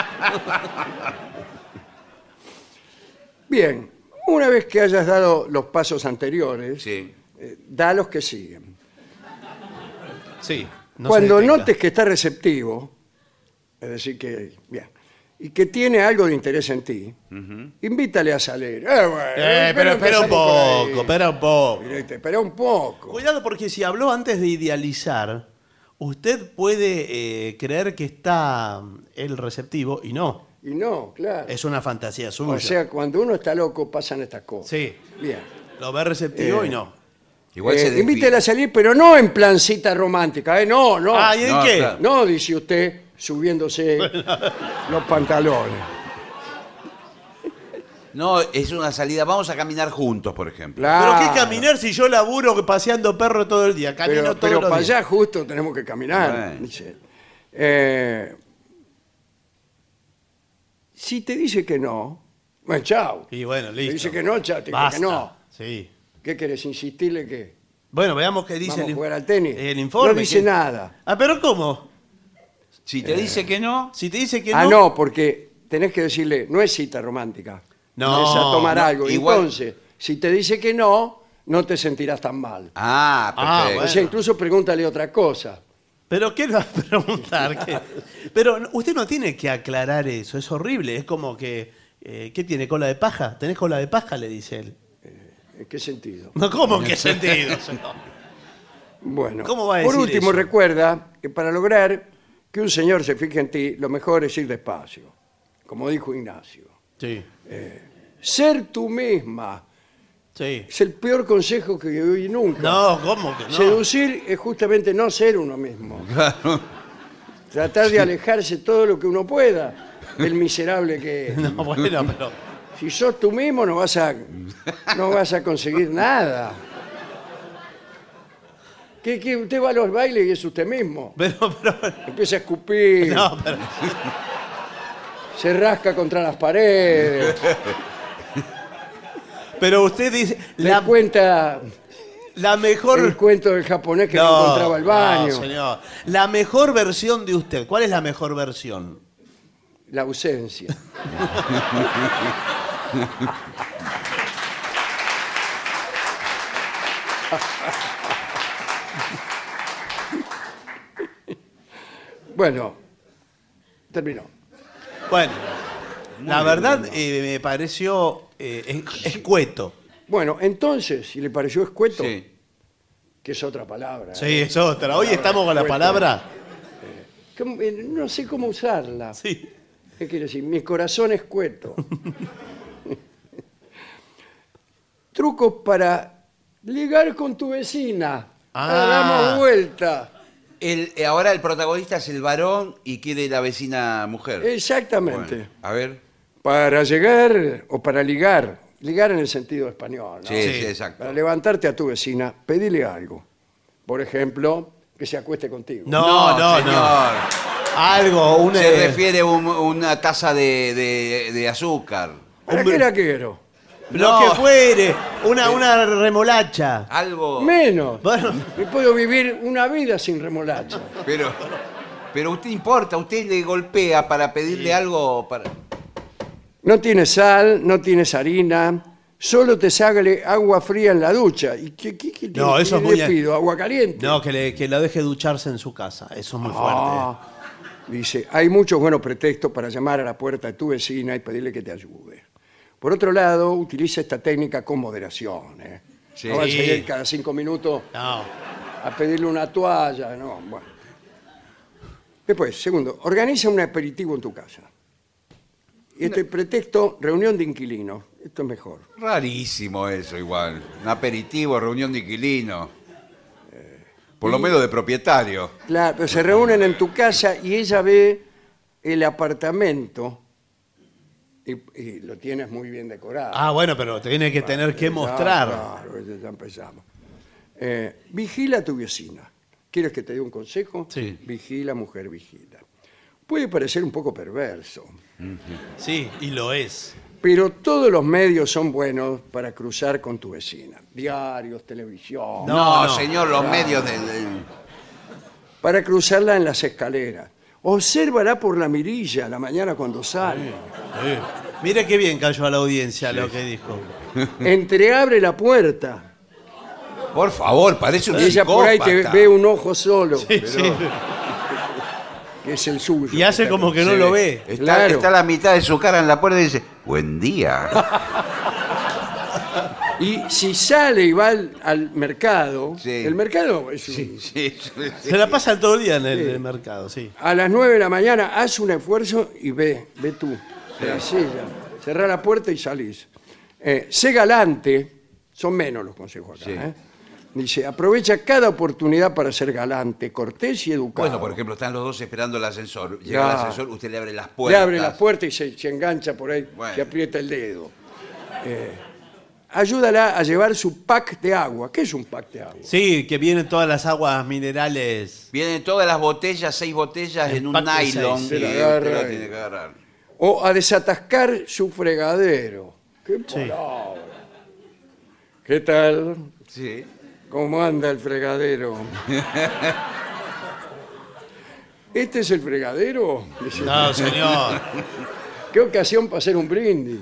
Bien, una vez que hayas dado los pasos anteriores, Sí. eh, da los que siguen. Sí. no se Cuando detenga. notes que está receptivo, es decir, que bien, y que tiene algo de interés en ti, invítale a salir. Eh, bueno, Eh, pero espera un empezamos por ahí. poco, espera un poco. Directo, espera un poco. Cuidado porque si habló antes de idealizar, usted puede eh, creer que está mm, el receptivo y no. Y no, claro. Es una fantasía suya. O sea, cuando uno está loco pasan estas cosas. sí, Bien. lo ve receptivo Eh, y no. Igual Eh, se define. invítela a salir, pero no en plan cita romántica, ¿eh? No, no. Ah, ¿y en No, qué? claro. No, dice usted, subiéndose los pantalones. No, es una salida. Vamos a caminar juntos, por ejemplo. Claro. ¿Pero qué caminar si yo laburo paseando perro todo el día? Camino Pero, todos pero los para días. allá justo tenemos que caminar. Bueno. Dice. Eh, si te dice que no, bueno, chao. Y bueno, Te listo. dice que no, chao, te dice Basta. que no. Sí. ¿Qué querés? ¿Insistirle qué? Bueno, veamos qué dice ¿Vamos el, a jugar al tenis? el informe. No dice que- nada. Ah, pero ¿cómo? Si te dice que no, Si te dice que Ah, no... no, porque tenés que decirle, no es cita romántica. No, es a tomar no, algo. igual- Entonces, si te dice que no, no te sentirás tan mal. ah, Ah, perfecto. O sea, incluso pregúntale otra cosa. ¿Pero qué le va a preguntar? ¿Qué? Pero no- usted no tiene que aclarar eso, es horrible. Es como que, eh, ¿qué tiene, cola de paja? ¿Tenés cola de paja? Le dice él. ¿En qué sentido? No, ¿cómo? ¿En qué sentido? señor? Bueno, ¿Cómo va a por decir último, eso? recuerda que para lograr que un señor se fije en ti, lo mejor es ir despacio, como dijo Ignacio. Sí, Ser tú misma sí. es el peor consejo que oí nunca. No, ¿cómo que no? Seducir es justamente no ser uno mismo. Claro. Tratar de alejarse todo lo que uno pueda del miserable que es. No, bueno, pero... Si sos tú mismo no vas a, no vas a conseguir nada. Que, que usted va a los bailes y es usted mismo. Pero, pero... Empieza a escupir, No, pero... se rasca contra las paredes, Pero usted dice... le La, cuenta la mejor... el cuento del japonés que no, encontraba el baño. No, señor. La mejor versión de usted. ¿Cuál es la mejor versión? La ausencia. Bueno, terminó. Bueno, la verdad eh, me pareció eh, es- escueto. Bueno, entonces, si le pareció escueto, Sí. que es otra palabra. Sí, ¿eh? es otra. Hoy estamos con la palabra... ¿Cómo- eh, No sé cómo usarla. Sí. ¿Qué quiere decir? Mi corazón es cueto. Trucos para ligar con tu vecina. Ah. Damos vuelta. El, eh, ahora el protagonista es el varón y quiere la vecina mujer. Exactamente. Bueno, a ver. Para llegar o para ligar, ligar en el sentido español, ¿no? Sí, sí, Sí. exacto. Para levantarte a tu vecina, pedile algo. Por ejemplo, que se acueste contigo. No, no, no. señor. Algo, un... Se eh, refiere a un- una taza de, de- de azúcar. ¿Para Hombre. qué la quiero? Lo No. que fuere. Una, una remolacha. Algo. Menos. Bueno, Me puedo vivir una vida sin remolacha. Pero, pero usted importa, usted le golpea para pedirle algo. Para... No tienes sal, no tienes harina, solo te sale agua fría en la ducha. ¿Y qué, qué- qué- No, qué eso es le muy- pido? ¿Agua caliente? no, que, le, que la deje ducharse en su casa. Eso es muy fuerte. Ah, dice, hay muchos buenos pretextos para llamar a la puerta de tu vecina y pedirle que te ayude. Por otro lado, utiliza esta técnica con moderación. ¿eh? Sí. No vas a ir cada cinco minutos No. a pedirle una toalla. No, bueno. Después, segundo, organiza un aperitivo en tu casa. Y este pretexto, reunión de inquilinos. Esto es mejor. Rarísimo eso, igual. Un aperitivo, reunión de inquilino. Por lo menos de propietario. Claro, pero se reúnen en tu casa y ella ve el apartamento y, y lo tienes muy bien decorado. Ah, bueno, pero tiene que tener que Ya, mostrar. Claro, ya ya empezamos. Eh, vigila a tu vecina. ¿Quieres que te dé un consejo? Sí. Vigila, mujer, vigila. Puede parecer un poco perverso, Sí, y lo es. pero todos los medios son buenos para cruzar con tu vecina. Diarios, televisión. No, No, no. señor, los medios de, de- Para cruzarla en las escaleras. Obsérvala por la mirilla a la mañana cuando sale. Sí. Mire qué bien cayó a la audiencia lo que dijo. Entreabre la puerta. Por favor, parece un Y ella por ahí te psicópata. ve un ojo solo, Sí, sí. que es el suyo. Y hace como que no Sí. lo ve. Está, Claro. está la mitad de su cara en la puerta y dice, buen día. Y si sale y va al, al mercado, Sí. el mercado es un- Sí, sí, sí. Se la pasa todo el día en el, Sí. el mercado, sí. a las nueve de la mañana, haz un esfuerzo y ve, ve tú, de la silla. Cerrá la puerta y salís. Eh, sé galante, son menos los consejos acá. Sí. ¿eh? Dice, aprovecha cada oportunidad para ser galante, cortés y educado. Bueno, por ejemplo, están los dos esperando el ascensor. Llega Ya. el ascensor, usted le abre las Le puertas. abre la puerta y se, se engancha por ahí, Bueno. se aprieta el dedo. Eh, ayúdala a llevar su pack de agua. ¿Qué es un pack de agua? Sí, que vienen todas las aguas minerales. Vienen todas las botellas, seis botellas El en un pack de nylon. seis. Y Se la usted agarra la y- tiene que agarrar. O a desatascar su fregadero. ¿Qué palabra? ¿Qué tal? Sí. ¿Cómo anda el fregadero? ¿Este es el fregadero? Dice, No, señor. ¿qué ocasión para hacer un brindis?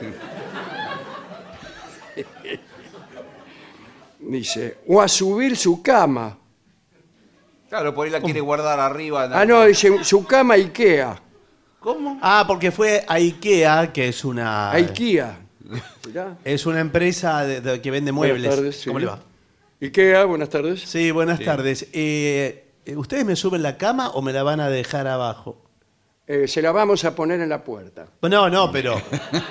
Dice, o a subir su cama. Claro, por ahí la quiere guardar arriba. Ah, no, dice, su cama Ikea. ¿Cómo? Ah, porque fue a IKEA, que es una... A Ikea. Mirá. Es una empresa de- de- que vende muebles. Buenas tardes, sí. ¿Cómo le va? Ikea, buenas tardes. Sí, buenas tardes. Eh, ¿Ustedes me suben la cama o me la van a dejar abajo? Eh, se la vamos a poner en la puerta. No, no, pero...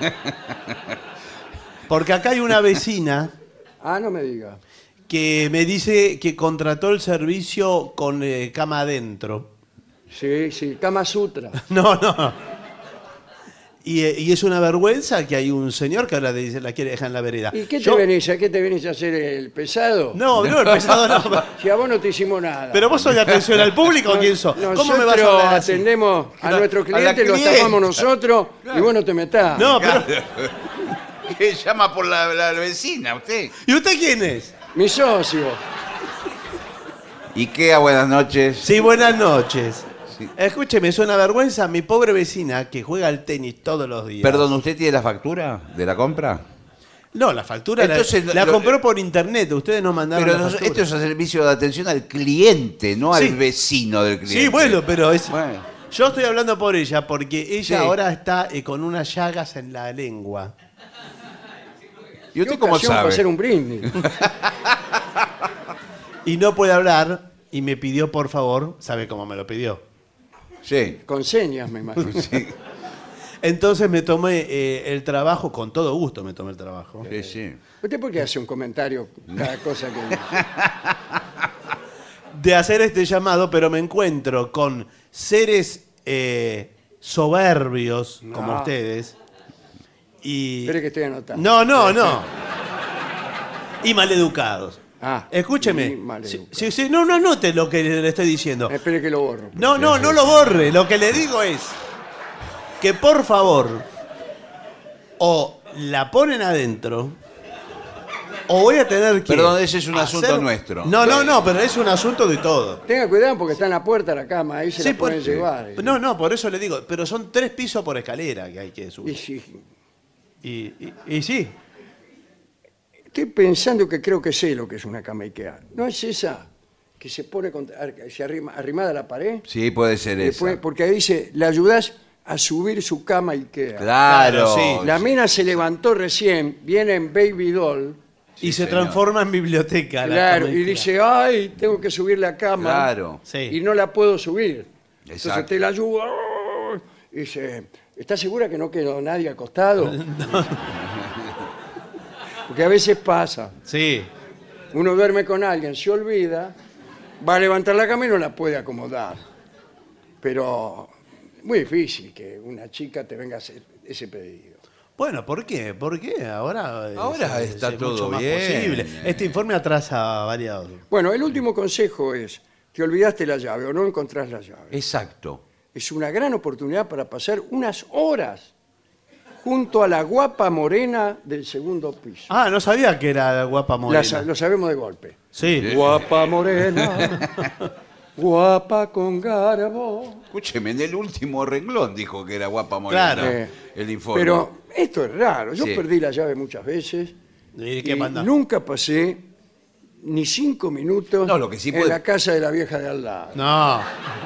Porque acá hay una vecina Ah, no me diga. que me dice que contrató el servicio con eh, cama adentro. Sí, sí, Kama Sutra. No, no. Y, eh, y es una vergüenza que hay un señor que ahora dice, la quiere dejar en la vereda. ¿Y qué te Yo- venís? ¿A qué te venís a hacer el pesado? No, no, el pesado no. Si a vos no te hicimos nada. Pero vos sos de atención al público, ¿o quién sos? ¿Cómo me vas a Nosotros hablar así? atendemos a Claro, nuestro a la cliente, lo clienta. tapamos nosotros y vos no te metás. No, pero... ¿Qué llama por la, la vecina usted? ¿Y usted quién es? Mi socio. Ikea, buenas noches. Sí, buenas noches. Sí. Escúcheme, es una vergüenza mi pobre vecina que juega al tenis todos los días. Perdón, ¿usted tiene la factura de la compra? No, la factura la- Entonces, la, lo- compró por internet. Ustedes no mandaron Pero la nos- factura. esto es el servicio de atención al cliente, no Sí. al vecino del cliente. Sí, bueno, pero es... Bueno. Yo estoy hablando por ella porque ella Sí. ahora está eh, con unas llagas en la lengua. ¿Y ¿Qué usted cómo ocasión para sabe? hacer un brindis? Y no puede hablar y me pidió, por favor, ¿sabe cómo me lo pidió? Sí. Con señas, me imagino. Sí, Entonces me tomé eh, el trabajo, con todo gusto me tomé el trabajo, sí, sí. ¿Usted por qué hace un comentario cada cosa que dice? de hacer este llamado, pero me encuentro con seres eh, soberbios como No. ustedes. Y... Espere que estoy anotando. No, no, no. Y maleducados. Ah, Escúcheme. y maleducados. Sí, sí, sí, no, no anote lo que le estoy diciendo. Espere que lo borro. No, no, no lo borre. Lo que le digo es que por favor o la ponen adentro o voy a tener que... Perdón, ese es un hacer- asunto nuestro. No, no, no, pero es un asunto de todo. Tenga cuidado porque está en la puerta de la cama, ahí se Sí, la pueden por- llevar. No, no, por eso le digo, pero son tres pisos por escalera que hay que Y subir. sí, Y, y- y sí, estoy pensando que creo que sé lo que es una cama Ikea. ¿No es esa que se pone contra- se arrima, arrimada a la pared? Sí, puede ser Y después- esa. porque ahí dice, le ayudás a subir su cama Ikea. Claro. Claro, sí. La mina se levantó recién, viene en Baby Doll, y se señor. transforma en biblioteca. la claro, cama y Ikea. dice, ay, tengo que subir la cama. Claro. Sí. Y no la puedo subir. Entonces Exacto. te la ayuda. Y dice, ¿estás segura que no quedó nadie acostado? Porque a veces pasa. Sí. Uno duerme con alguien, se olvida, va a levantar la cama y no la puede acomodar. Pero muy difícil que una chica te venga a hacer ese pedido. Bueno, ¿por qué? ¿Por qué? Ahora, es- Ahora es- está es todo mucho más bien. posible. Este informe atrasa variados. Bueno, el último consejo es, te olvidaste la llave o no encontrás la llave. Exacto. Es una gran oportunidad para pasar unas horas junto a la guapa morena del segundo piso. Ah, no sabía que era guapa La morena. sa- lo sabemos de golpe. Sí. Guapa morena, guapa con garbo. Escúcheme, en el último renglón dijo que era guapa morena. Claro. Eh, El informe. Pero esto es raro. Yo Sí. perdí la llave muchas veces ¿Y qué y manda? nunca pasé ni cinco minutos No, lo que sí en puede- la casa de la vieja de al lado. No.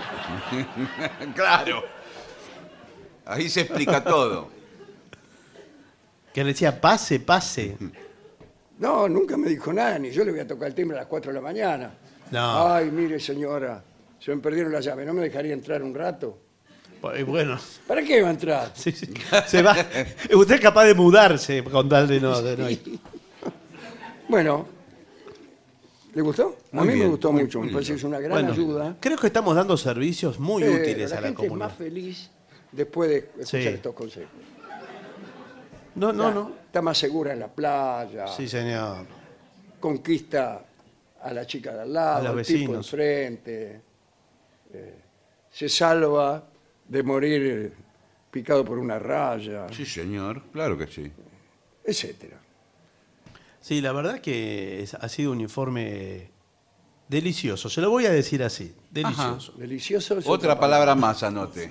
Claro. Ahí se explica todo. Que le decía, pase, pase. No, nunca me dijo nada, ni yo le voy a tocar el timbre a las cuatro de la mañana. No. Ay, mire señora, se me perdieron la llave, ¿no me dejaría entrar un rato? Pues, bueno, ¿Para qué va a entrar? sí, sí. Se va. Usted es capaz de mudarse con tal de no. de no ir. Bueno, ¿le gustó? a Muy mí me bien, gustó muy mucho, me lindo. parece que es una gran Bueno, ayuda. creo que estamos dando servicios muy Eh, útiles la a la gente es comunidad. más feliz después de escuchar Sí. estos consejos. No, no, Está- no. Está más segura en la playa, Sí, señor. conquista a la chica de al A lado, los al tipo vecinos. enfrente, eh, se salva de morir picado por una raya, Sí, señor. Claro que sí. etcétera. Sí, la verdad que es- ha sido un informe Delicioso, se lo voy a decir así. Delicioso. Ajá. Delicioso. es Otra palabra más, anote.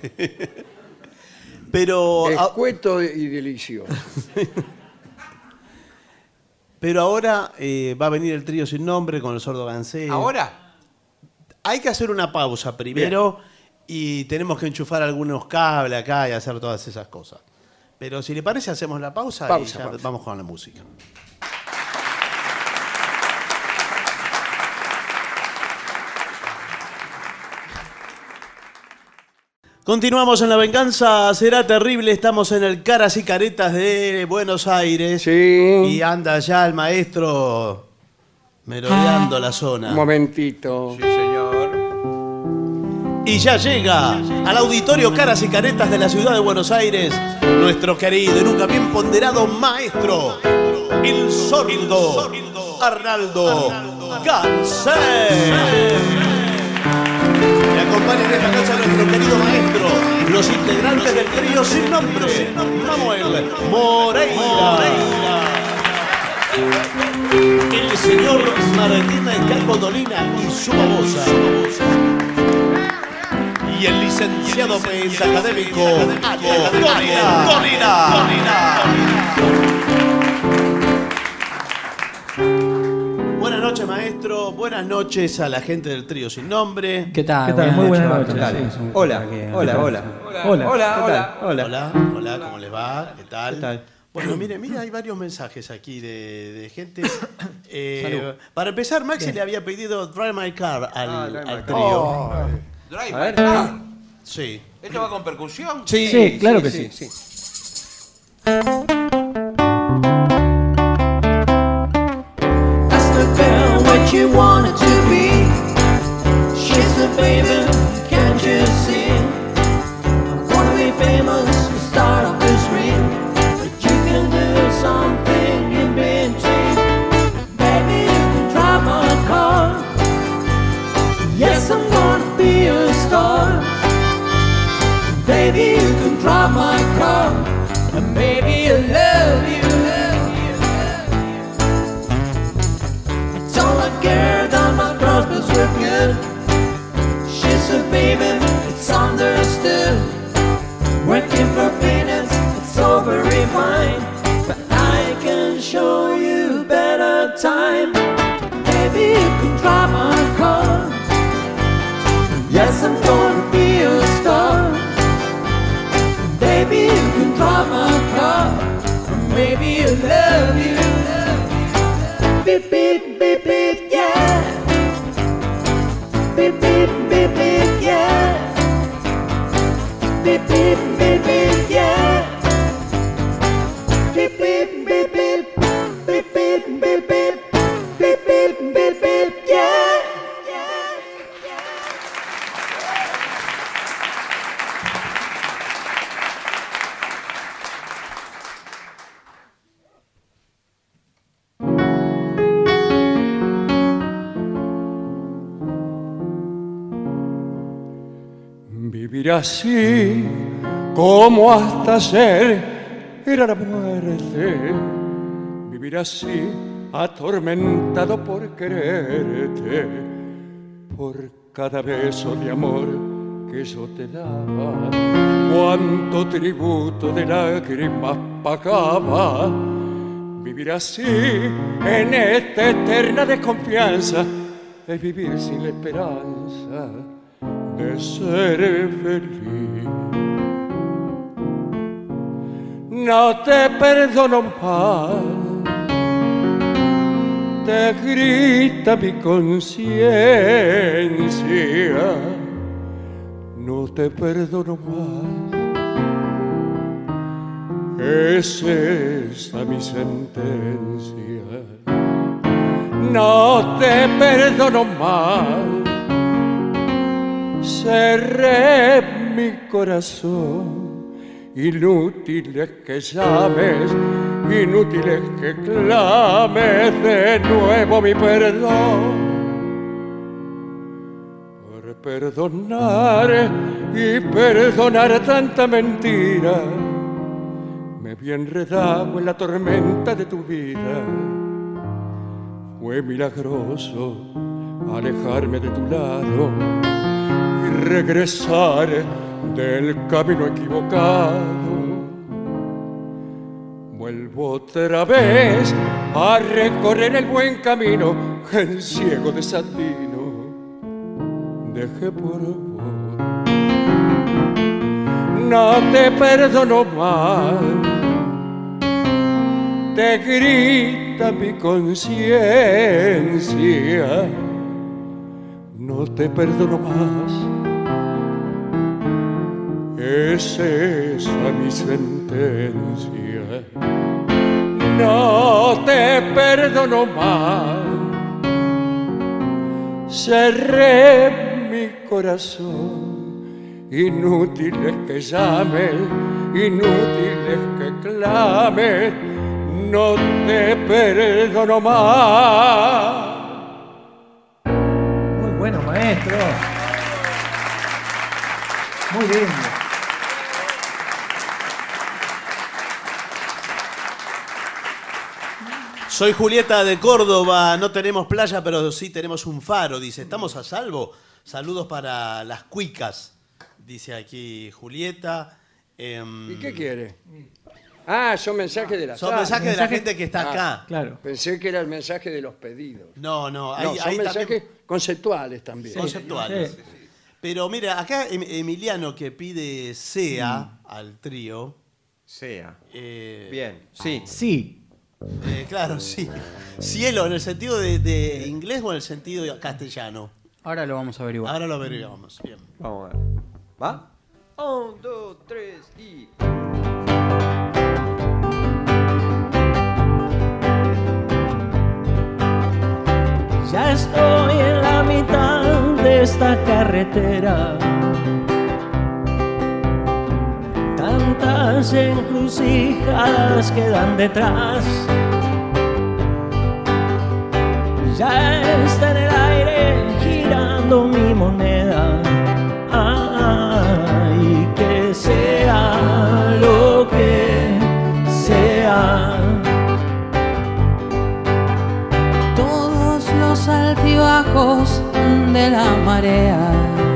Pero, a- Escueto y delicioso. pero ahora eh, va a venir el trío sin nombre con el Sordo Gansé. ¿Ahora? Hay que hacer una pausa primero y tenemos que enchufar algunos cables acá y hacer todas esas cosas. Pero si le parece, hacemos la pausa, Pausa, y ya pausa. vamos con la música. Continuamos en La Venganza Será Terrible. Estamos en el Caras y Caretas de Buenos Aires. Sí. Y anda ya el maestro merodeando la zona. Un momentito. Sí, señor. Y ya llega al auditorio Caras y Caretas de la ciudad de Buenos Aires nuestro querido y nunca bien ponderado maestro, el sordo Arnaldo Gansé. Me acompañan en esta noche a nuestro querido maestro, los integrantes del trío sin nombre, Manuel Moreira, el señor Martín Calvo Dolina y su babosa, y el licenciado pentacadémico Dolina. Buenas noches, maestro. Buenas noches a la gente del trío sin nombre. ¿Qué tal? ¿Qué tal? Muy buenas noches. noches. ¿Qué tal? Sí, es un- Hola, para que- hola, para- hola. Hola, Hola, ¿qué hola. tal? Hola. Hola, hola, ¿cómo les va? ¿Qué tal? ¿Qué tal? Bueno, mire, mire, hay varios mensajes aquí de, de gente. Eh, Salud. para empezar, Maxi le había pedido Drive My Car al, Ah, Drive al My trío. Oh, Drive A My ver. Car. Sí. ¿Esto va con percusión? Sí, sí, claro que sí. Ask the girl what you wanted to be. She's a baby, can't you see? I wanna be famous and start off the screen, but you can do something in between. Baby, you can drive my car. Yes, I'm gonna be a star. Baby, you can drive my car, and baby, I love you. Told a girl that my prospects were good. She's a baby, it's understood. Working for peanuts, it's all very fine, but I can show you better time. Baby, you can drive my car. Yes, I'm gonna be a star. Baby, you can drive my car. Maybe I love you. Beep, beep, beep, beep, yeah. Beep, beep, beep, beep, yeah. Beep, beep, beep, beep, yeah. Beep, beep, beep, beep. Beep, beep, beep, beep. Beep, beep, beep, beep, yeah. Vivir así como hasta ayer era la muerte. Vivir así atormentado por quererte, por cada beso de amor que yo te daba, cuánto tributo de lágrimas pagaba. Vivir así en esta eterna desconfianza es vivir sin la esperanza de ser feliz. No te perdono más, te grita mi conciencia. No te perdono más, es esa mi sentencia. No te perdono más, cerré mi corazón. Inútil es que llames, inútil es que clames de nuevo mi perdón. Por perdonar y perdonar tanta mentira, me vi enredado en la tormenta de tu vida. Fue milagroso alejarme de tu lado y regresar del camino equivocado. Vuelvo otra vez a recorrer el buen camino que el ciego desatino dejé por vos. No te perdono más, te grita mi conciencia. No te perdono más, es esa mi sentencia. No te perdono más, cerré mi corazón. Inútil es que llames, inútil es que clames, no te perdono más. Muy bueno, maestro. Muy lindo. Soy Julieta de Córdoba, no tenemos playa, pero sí tenemos un faro, dice. ¿Estamos a salvo? Saludos para las cuicas, dice aquí Julieta. Eh, ¿Y qué quiere? Ah, son mensajes de la Son sala. mensajes de la Mensaje- gente que está Ah, acá. Claro. Pensé que era el mensaje de los pedidos. No, no, hay, No, son hay mensajes también conceptuales también. conceptuales. Sí. Pero mira, acá Em- Emiliano que pide SEA al trío. Sea. eh, Bien. Sí. Sí. eh, claro, sí. Cielo, ¿en el sentido de, de inglés o en el sentido de castellano? Ahora lo vamos a averiguar. Ahora lo averiguamos. Bien. Vamos a ver. ¿Va? Un, dos, tres y... Ya estoy en la mitad de esta carretera. Tantas encrucijadas quedan detrás. Ya está en el aire girando mi moneda. Ay, que sea lo que sea. Todos los altibajos de la marea,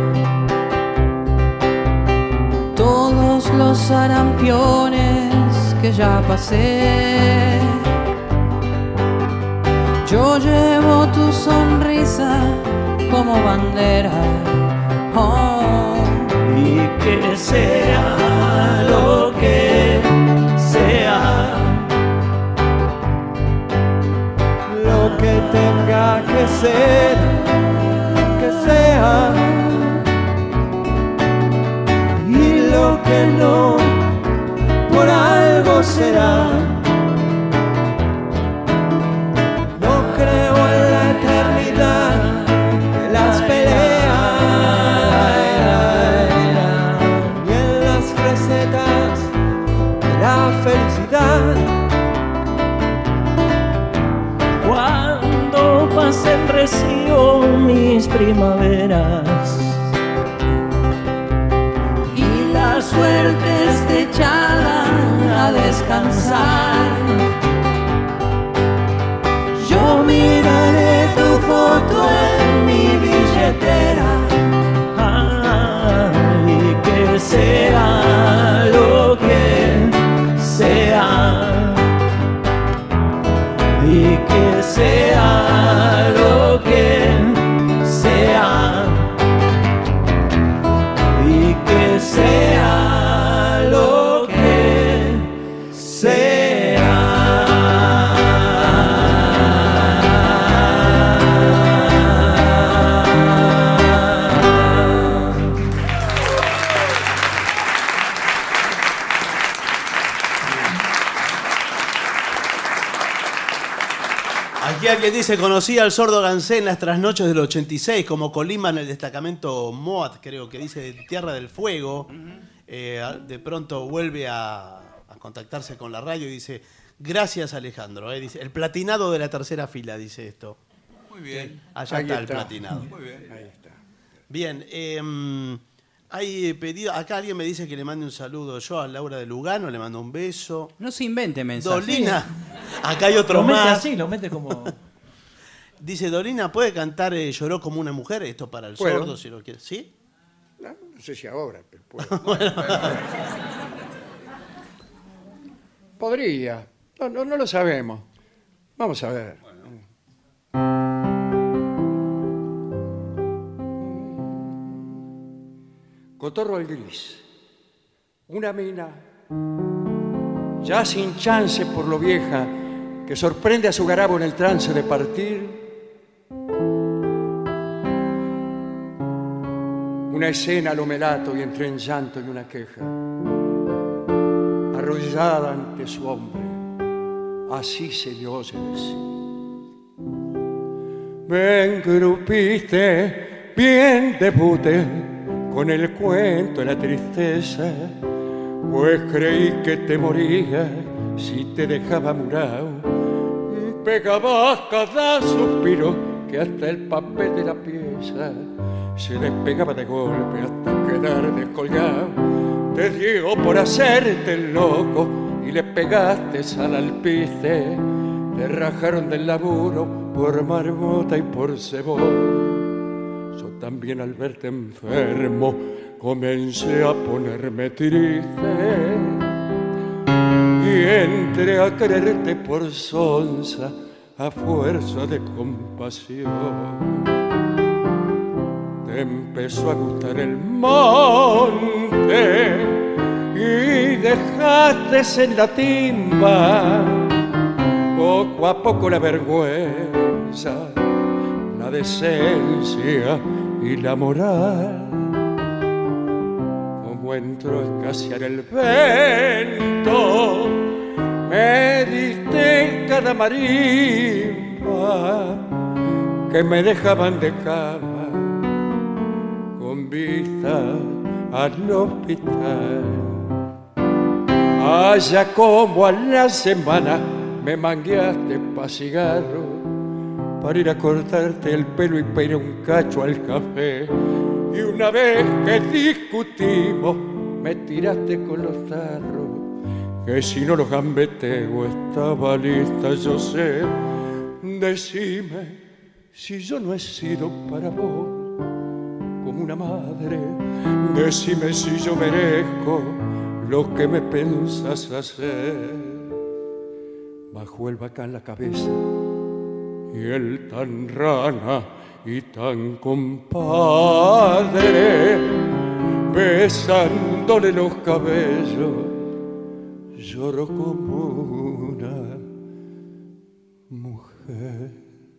todos los sarampiones que ya pasé, yo llevo tu sonrisa como bandera. Oh, y que sea lo que sea, Lo que tenga que ser, que sea. y lo que no, por algo será. No creo en la eternidad de las peleas, ni en las recetas de la felicidad. Cuando pasen recibo mis primaveras y la suerte esté echada a descansar, yo miraré tu foto en mi billetera. Ay, que sea lo que sea, y que sea lo que sea, y que sea lo que sea. Aquí alguien dice, conocí al sordo Gansé en las trasnoches del ochenta y seis como Colima en el destacamento MOAT, creo que dice, de Tierra del Fuego. Eh, de pronto vuelve a, a contactarse con la radio y dice, gracias Alejandro. eh, dice, el platinado de la tercera fila, dice esto. Muy bien. Allá Ahí está, el está. platinado. Muy bien. Ahí está. Bien, eh, hay pedido, acá alguien me dice que le mande un saludo yo a Laura de Lugano, le mando un beso. No se invente mensajes. Dolina, acá hay otro Lo mete más. así, lo mete como... Dice Dorina, ¿puede cantar eh, Lloró como una mujer? Esto para el ¿Puedo? sordo, si lo quiere. ¿Sí? No, no sé si ahora, pero puedo. Podría. No, no, no lo sabemos. Vamos a ver. Cotorro al gris. Una mina, ya sin chance por lo vieja, que sorprende a su garabo en el trance de partir. Una escena a lo melato y entre en llanto y una queja. Arrollada ante su hombre, así se le oye decir: me engrupiste, bien debute con el cuento de la tristeza, pues creí que te morías si te dejaba murado. Pegabas cada suspiro que hasta el papel de la pieza se despegaba de golpe hasta quedar descolgado. Te dio por hacerte el loco y le pegaste al alpiste. Te rajaron del laburo por marmota y por cebón. Yo también al verte enfermo comencé a ponerme triste y entré a quererte por sonza a fuerza de compasión. Te empezó a gustar el monte y dejaste en la timba poco a poco la vergüenza, la decencia y la moral. Como entró a escasear el vento, me diste en cada marimba que me dejaban de cama con vista al hospital. Allá como a la semana me mangueaste pa' cigarro para ir a cortarte el pelo y pedir un cacho al café. Y una vez que discutimos me tiraste con los tarros, que si no los gambeteo estaba lista, yo sé. Decime si yo no he sido para vos como una madre. Decime si yo merezco lo que me pensas hacer. Bajo el bacán la cabeza y él tan rana y tan compadre, besándole los cabellos, lloró como una mujer.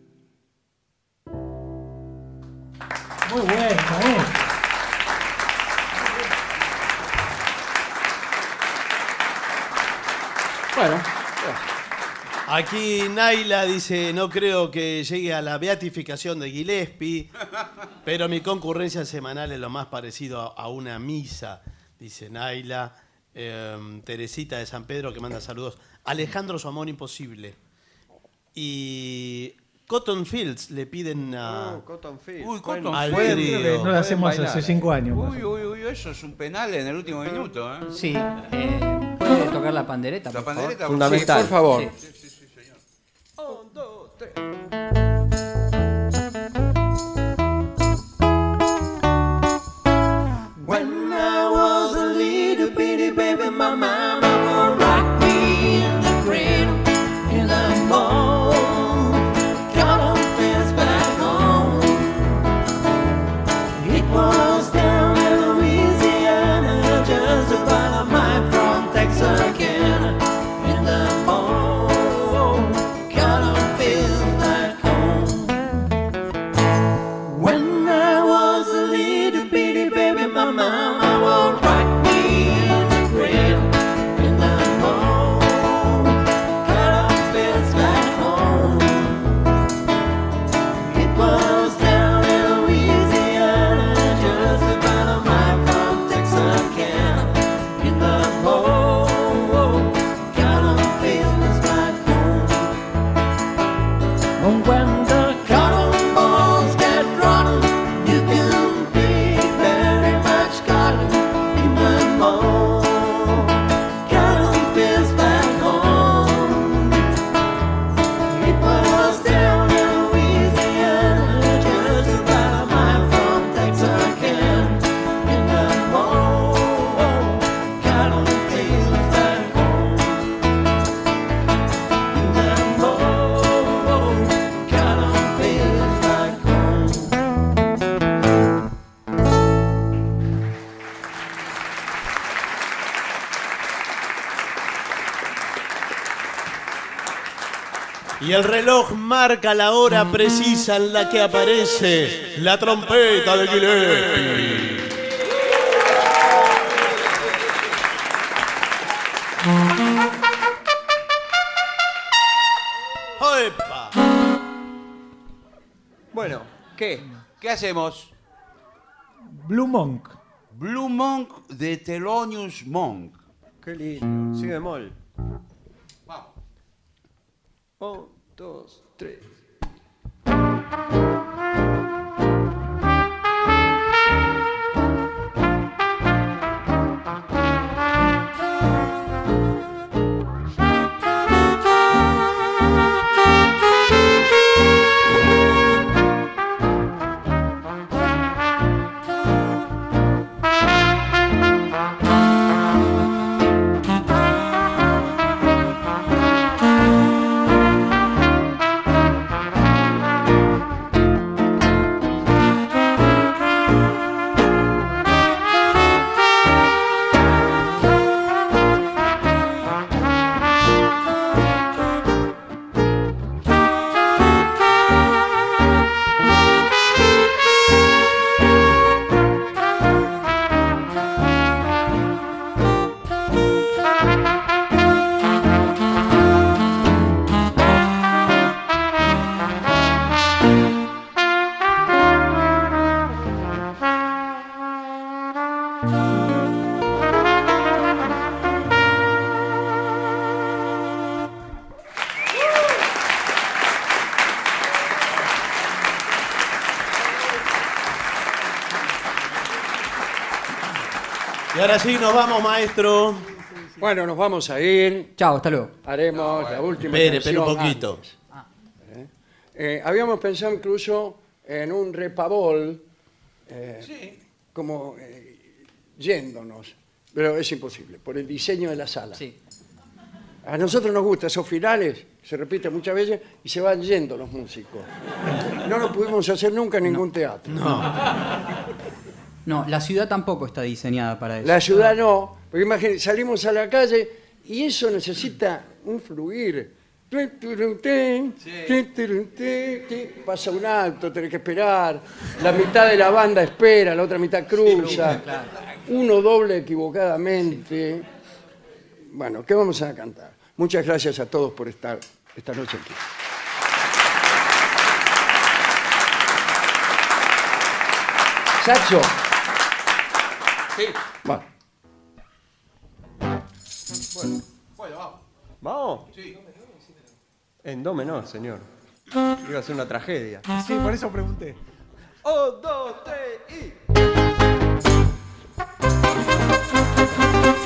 Muy bueno, ¿eh? Bueno, aquí Naila dice, no creo que llegue a la beatificación de Gillespie, pero mi concurrencia semanal es lo más parecido a, a una misa, dice Naila. Eh, Teresita de San Pedro que manda saludos. Alejandro, su amor imposible. Y Cotton Fields le piden a... Oh, Cotton Fields. Uy, Cotton Al Fields. vidrio. No lo hacemos bailar, hace eh. cinco años. más Uy, o uy, uy, eso es un penal en el último minuto, ¿eh? Sí, eh, ¿puede tocar la pandereta, La por favor? pandereta, Fundamental. por favor. Sí. Un, dos, tres. When I was a little bitty baby, my mama would rock me in the cradle in the mall. Cotton Fields back home. It was down in Louisiana, just about a mile from Texarkana. In the mall, Cotton Fields back Y el reloj marca la hora precisa en la que aparece la trompeta de Gillespie. ¡Oepa! Bueno, ¿qué? ¿Qué hacemos? Blue Monk. Blue Monk de Thelonious Monk. Qué lindo. Si bemol. Vamos. Un, dos, tres. Y ahora sí nos vamos, maestro. Bueno, nos vamos a ir. Chao, hasta luego. Haremos la última Espere, canción espere un poquito. antes. ¿Eh? Eh, habíamos pensado incluso en un repabol, eh, como eh, yéndonos, pero es imposible, por el diseño de la sala. Sí. A nosotros nos gusta esos finales, se repite muchas veces, y se van yendo los músicos. No lo pudimos hacer nunca en ningún teatro. No, la ciudad tampoco está diseñada para eso. La ciudad no, porque imagínate, salimos a la calle y eso necesita un fluir. Pasa un auto, tenés que esperar, la mitad de la banda espera, la otra mitad cruza, Sí, claro. uno doble equivocadamente. Bueno, ¿qué vamos a cantar? Muchas gracias a todos por estar esta noche aquí. Saxo. Sí. Bueno. Bueno, Bueno, vamos. ¿vamos? Sí. En do menor, señor. Iba a ser una tragedia. Sí, por eso pregunté. Un, dos, tres y...